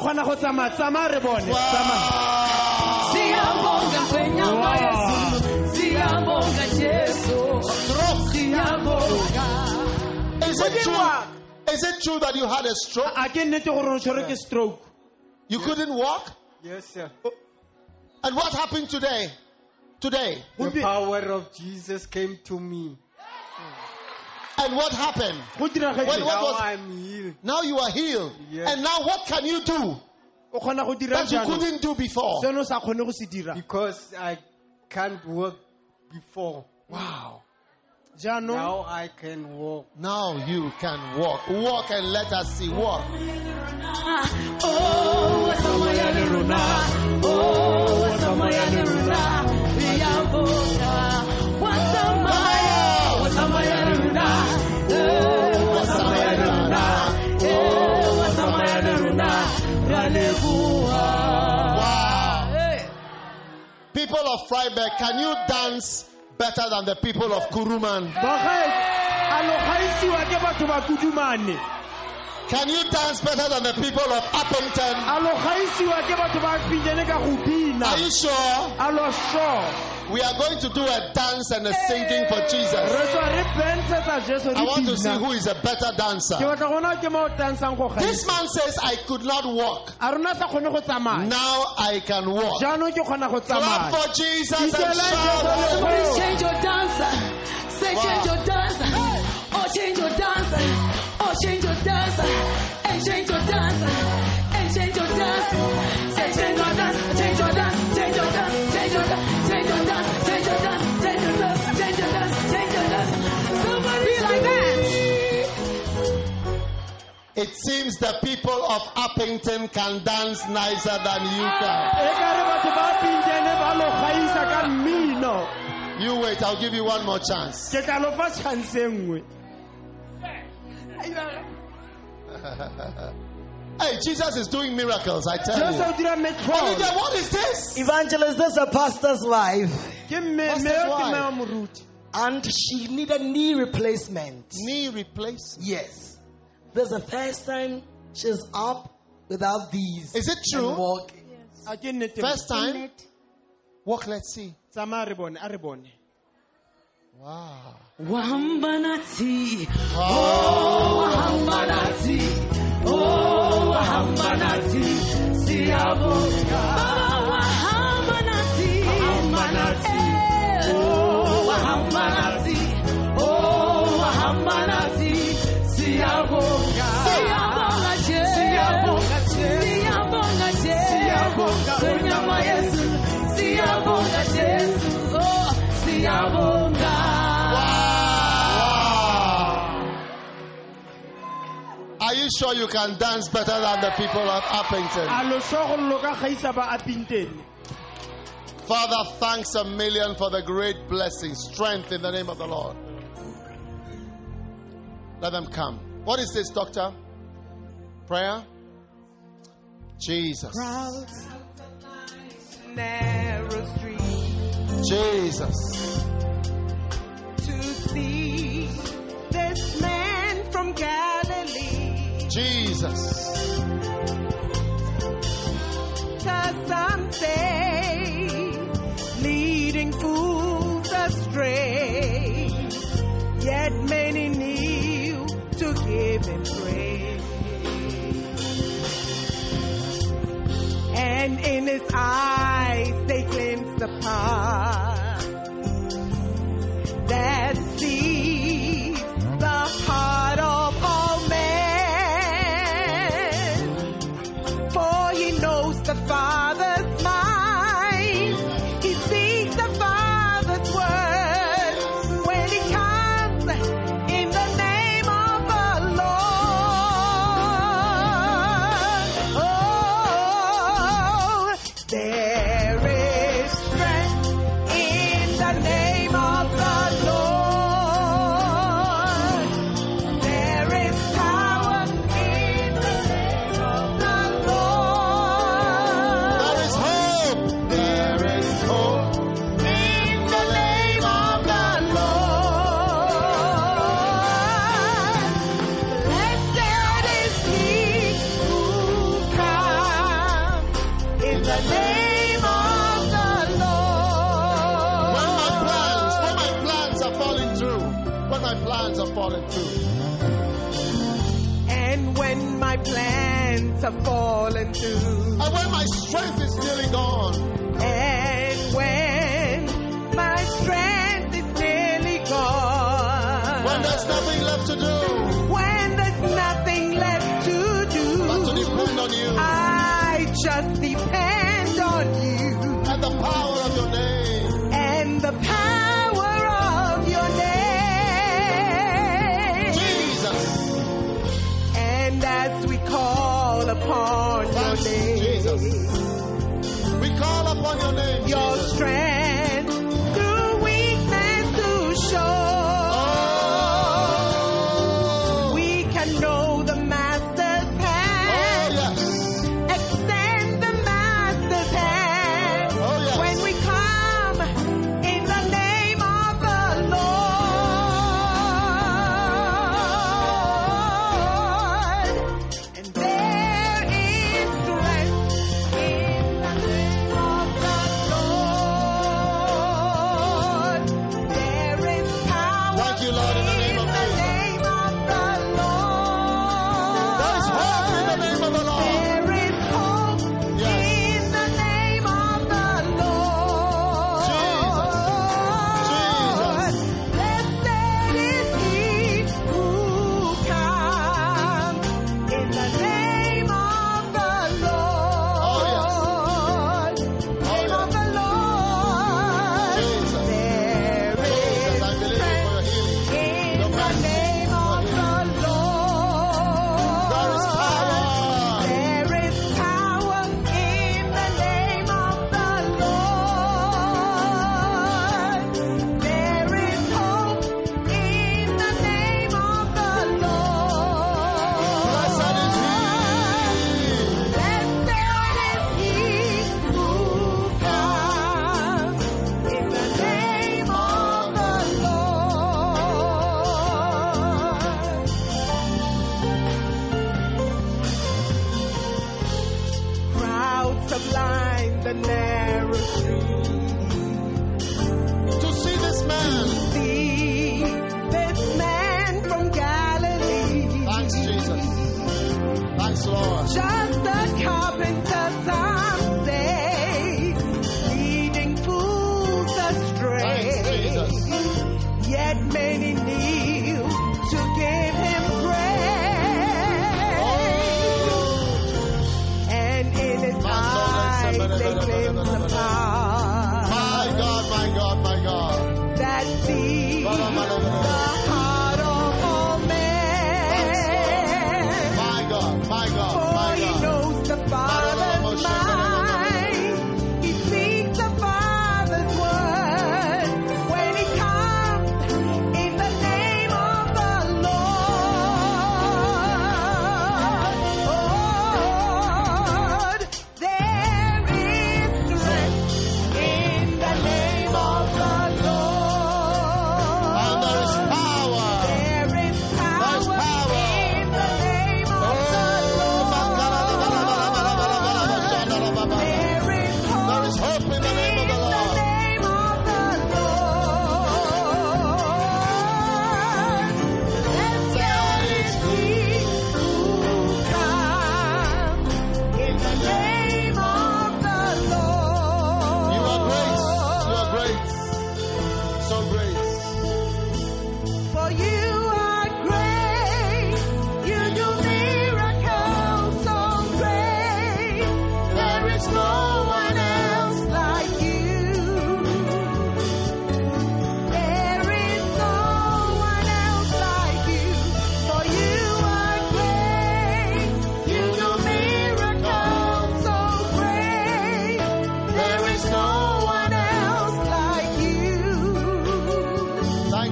Is it true that you had a stroke? You couldn't walk? Yes, sir. And what happened today? Today? The power of Jesus came to me. And what happened? Now I'm healed. Now you are healed. Yes. And now what can you do that you couldn't do before? Because I can't walk before. Wow. Now I can walk. Now you can walk. Walk and let us see. Walk. People of Freiburg, can you dance better than the people of Kuruman? Can you dance better than the people of Appington? Are you sure? We are going to do a dance and a singing for Jesus. I want to see who is a better dancer. This man says, I could not walk. Now I can walk. Clap for Jesus and shout. Change your dancer. Say change your dancer. Oh, change your dancer. Oh, change your dancer. And change your dancer. And change your dancer. And change your dance. Change your dance. Change your dance. Change your dance. Change your dance. Change your dance. Change your dance. Change your dance. Change your dance. Somebody be like that. It seems the people of Appington can dance nicer than you can. You wait, I'll give you one more chance. Hey, Jesus is doing miracles, I tell you. Olivia, what is this? Evangelist, this is a pastor's wife. Pastor's wife. And she needed knee replacement. Knee replacement? Yes. This is the first time she's up without these. Is it true? And walking. Yes. First time? Walk, let's see. Wow. Wahambanati. Oh, Wahambanati. Oh, Wahambanati. Siaboga. Wahambanati. Wahambanati. Oh, Wahambanati. Oh, Wahambanati. Siaboga. Siaboga. Siaboga. Siaboga. Siaboga. Siaboga. Yesu. Siaboga. Yesu. Oh, Siaboga. you sure you can dance better than the people of Uppington? Father, thanks a million for the great blessing, strength in the name of the Lord. Let them come. What is this, doctor? Prayer? Jesus. Crowds, narrow street. Jesus. To see this man from Galilee. Jesus. 'Cause some say leading fools astray, yet many kneel to give him praise. And in his eyes they glimpse the path that sees the heart of all men. For he knows the Father's mind. He sees the Father's word when he comes in the name of the Lord. Oh, there is strength in the name of the Lord. There is power in the name of the Lord. There is hope. There is hope. In the name of the Lord. Blessed is he who comes in the name of the Lord. When my plans are falling through. When my plans are falling through. And when my plans are fallen through, And when my strength is nearly gone. and when my strength is nearly gone, When there's nothing left to do. when there's nothing left to But to do, depend on you. I just depend on you And the power of your name. and the power of your name. Jesus. And as we call upon your Thanks, Jesus. name, We call upon your name. your Jesus. strength through weakness to show. We can know the Master's hand. Oh, yes. Extend the Master's hand. Oh, yes. When we come in the name of the Lord. And there is strength in the name of the Lord. There is power Thank you, Lord, in the name of in the Jesus. name of the Lord. There is hope in the name of the Lord. There is hope Yes. in the name of the Lord. Jesus. Blessed is he who comes in the name of the Lord. Name of the Lord. Jesus. There Jesus, I is believe you for your healing. in the name of the Lord. There is power. There is power in the name of the Lord. There is hope in the name of the Lord. Blessed is he. Blessed is he who comes in the name of the Lord. Crowds have lined the narrow street. To see this man. See this man from Galilee. Thanks, Jesus. Thanks, Lord. Just a carpenter, some say, leading fools astray. Thanks, Jesus. Yet many kneel to give him praise. And in his eyes they glimpse the power My God, my God, my God. that sees the heart of all men. My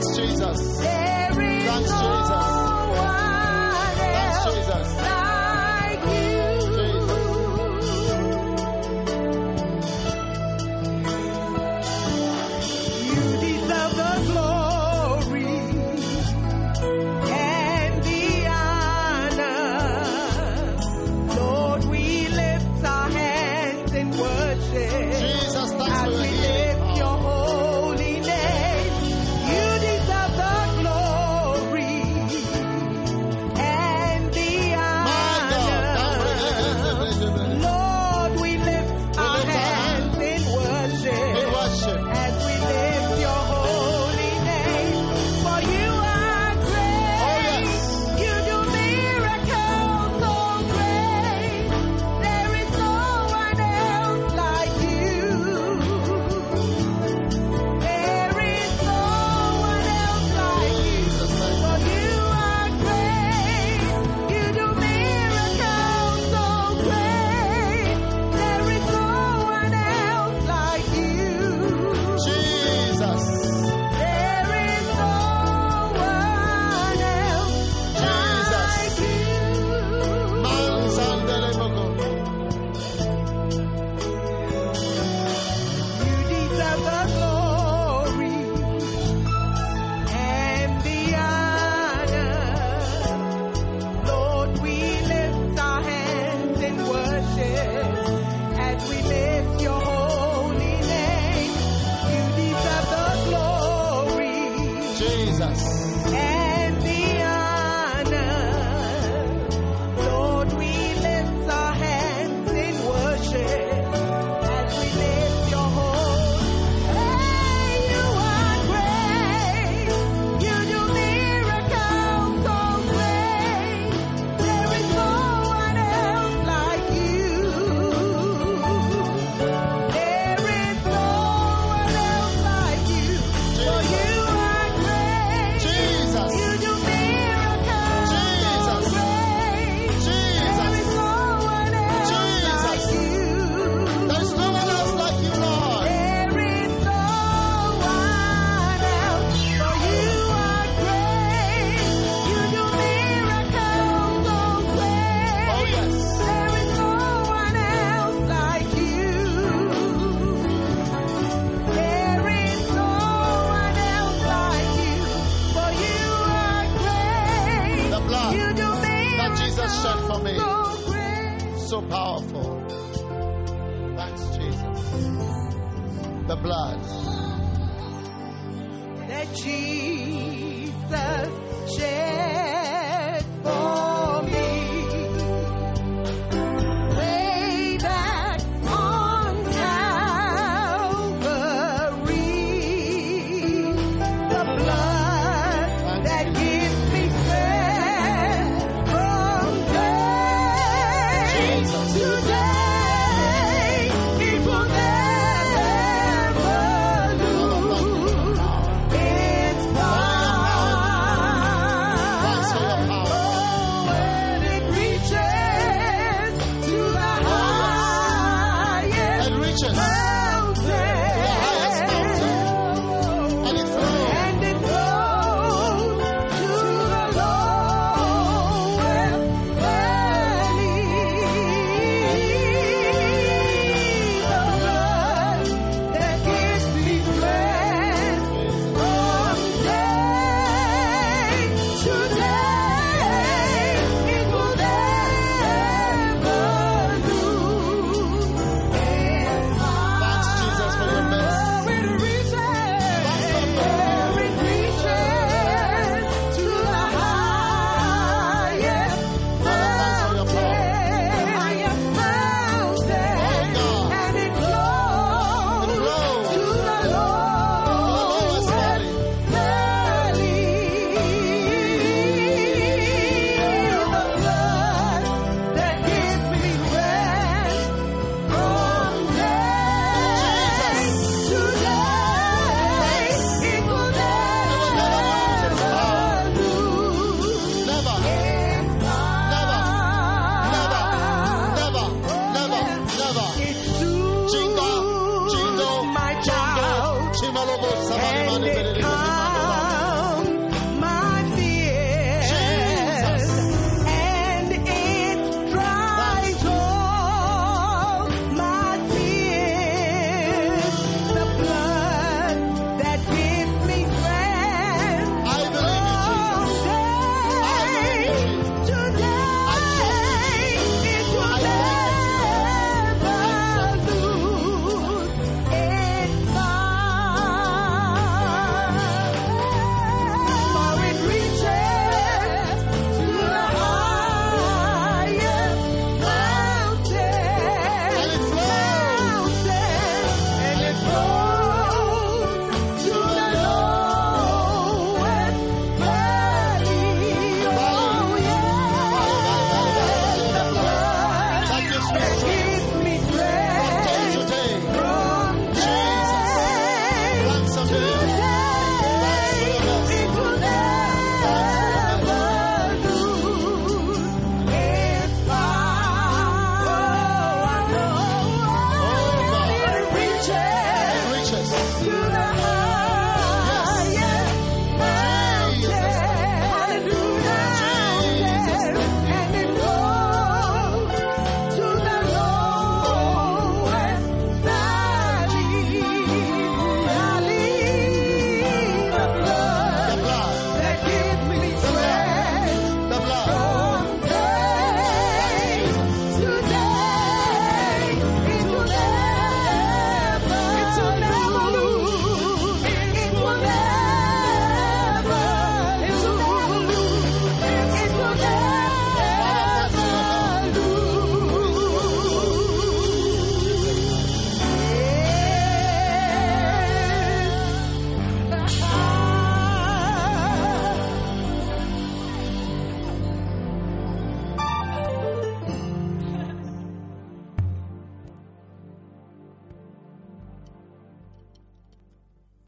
Thanks, Jesus. There is Thanks, no Jesus. one Thanks, else Jesus. like you. You deserve the glory and the honor. Lord, we lift our hands in worship. Jesus, thanks As for we your healing. lift your holy name, you deserve the glory and the honor. Lord, we lift our hands in worship as we lift your holy name. For you are great. You do miracles so great. There is no one else like you. There is no one else like you. For you are great. You do miracles so great. There is no one else like you. Jesus. There is no one else like you. You deserve the glory and the honor. Lord, we lift our hands in worship as we lift your holy name. You deserve the glory Jesus. and the honor. Lord, we lift our hands in worship as we lift your holy. Hey, you are great. You do miracles so great. There is no one else like you. There is no one else like you. For you are great. Jesus. You do miracles so great. Jesus. There is no one else like you. There's no one else like you, Lord. There is no one else. For you are great. You do miracles so great. Oh, yes. There is no one else like you. There is no one else like you. For you are great. The blood You do that Jesus shed for me. miracles so great. So powerful. Thanks, Jesus. The blood. That Jesus shed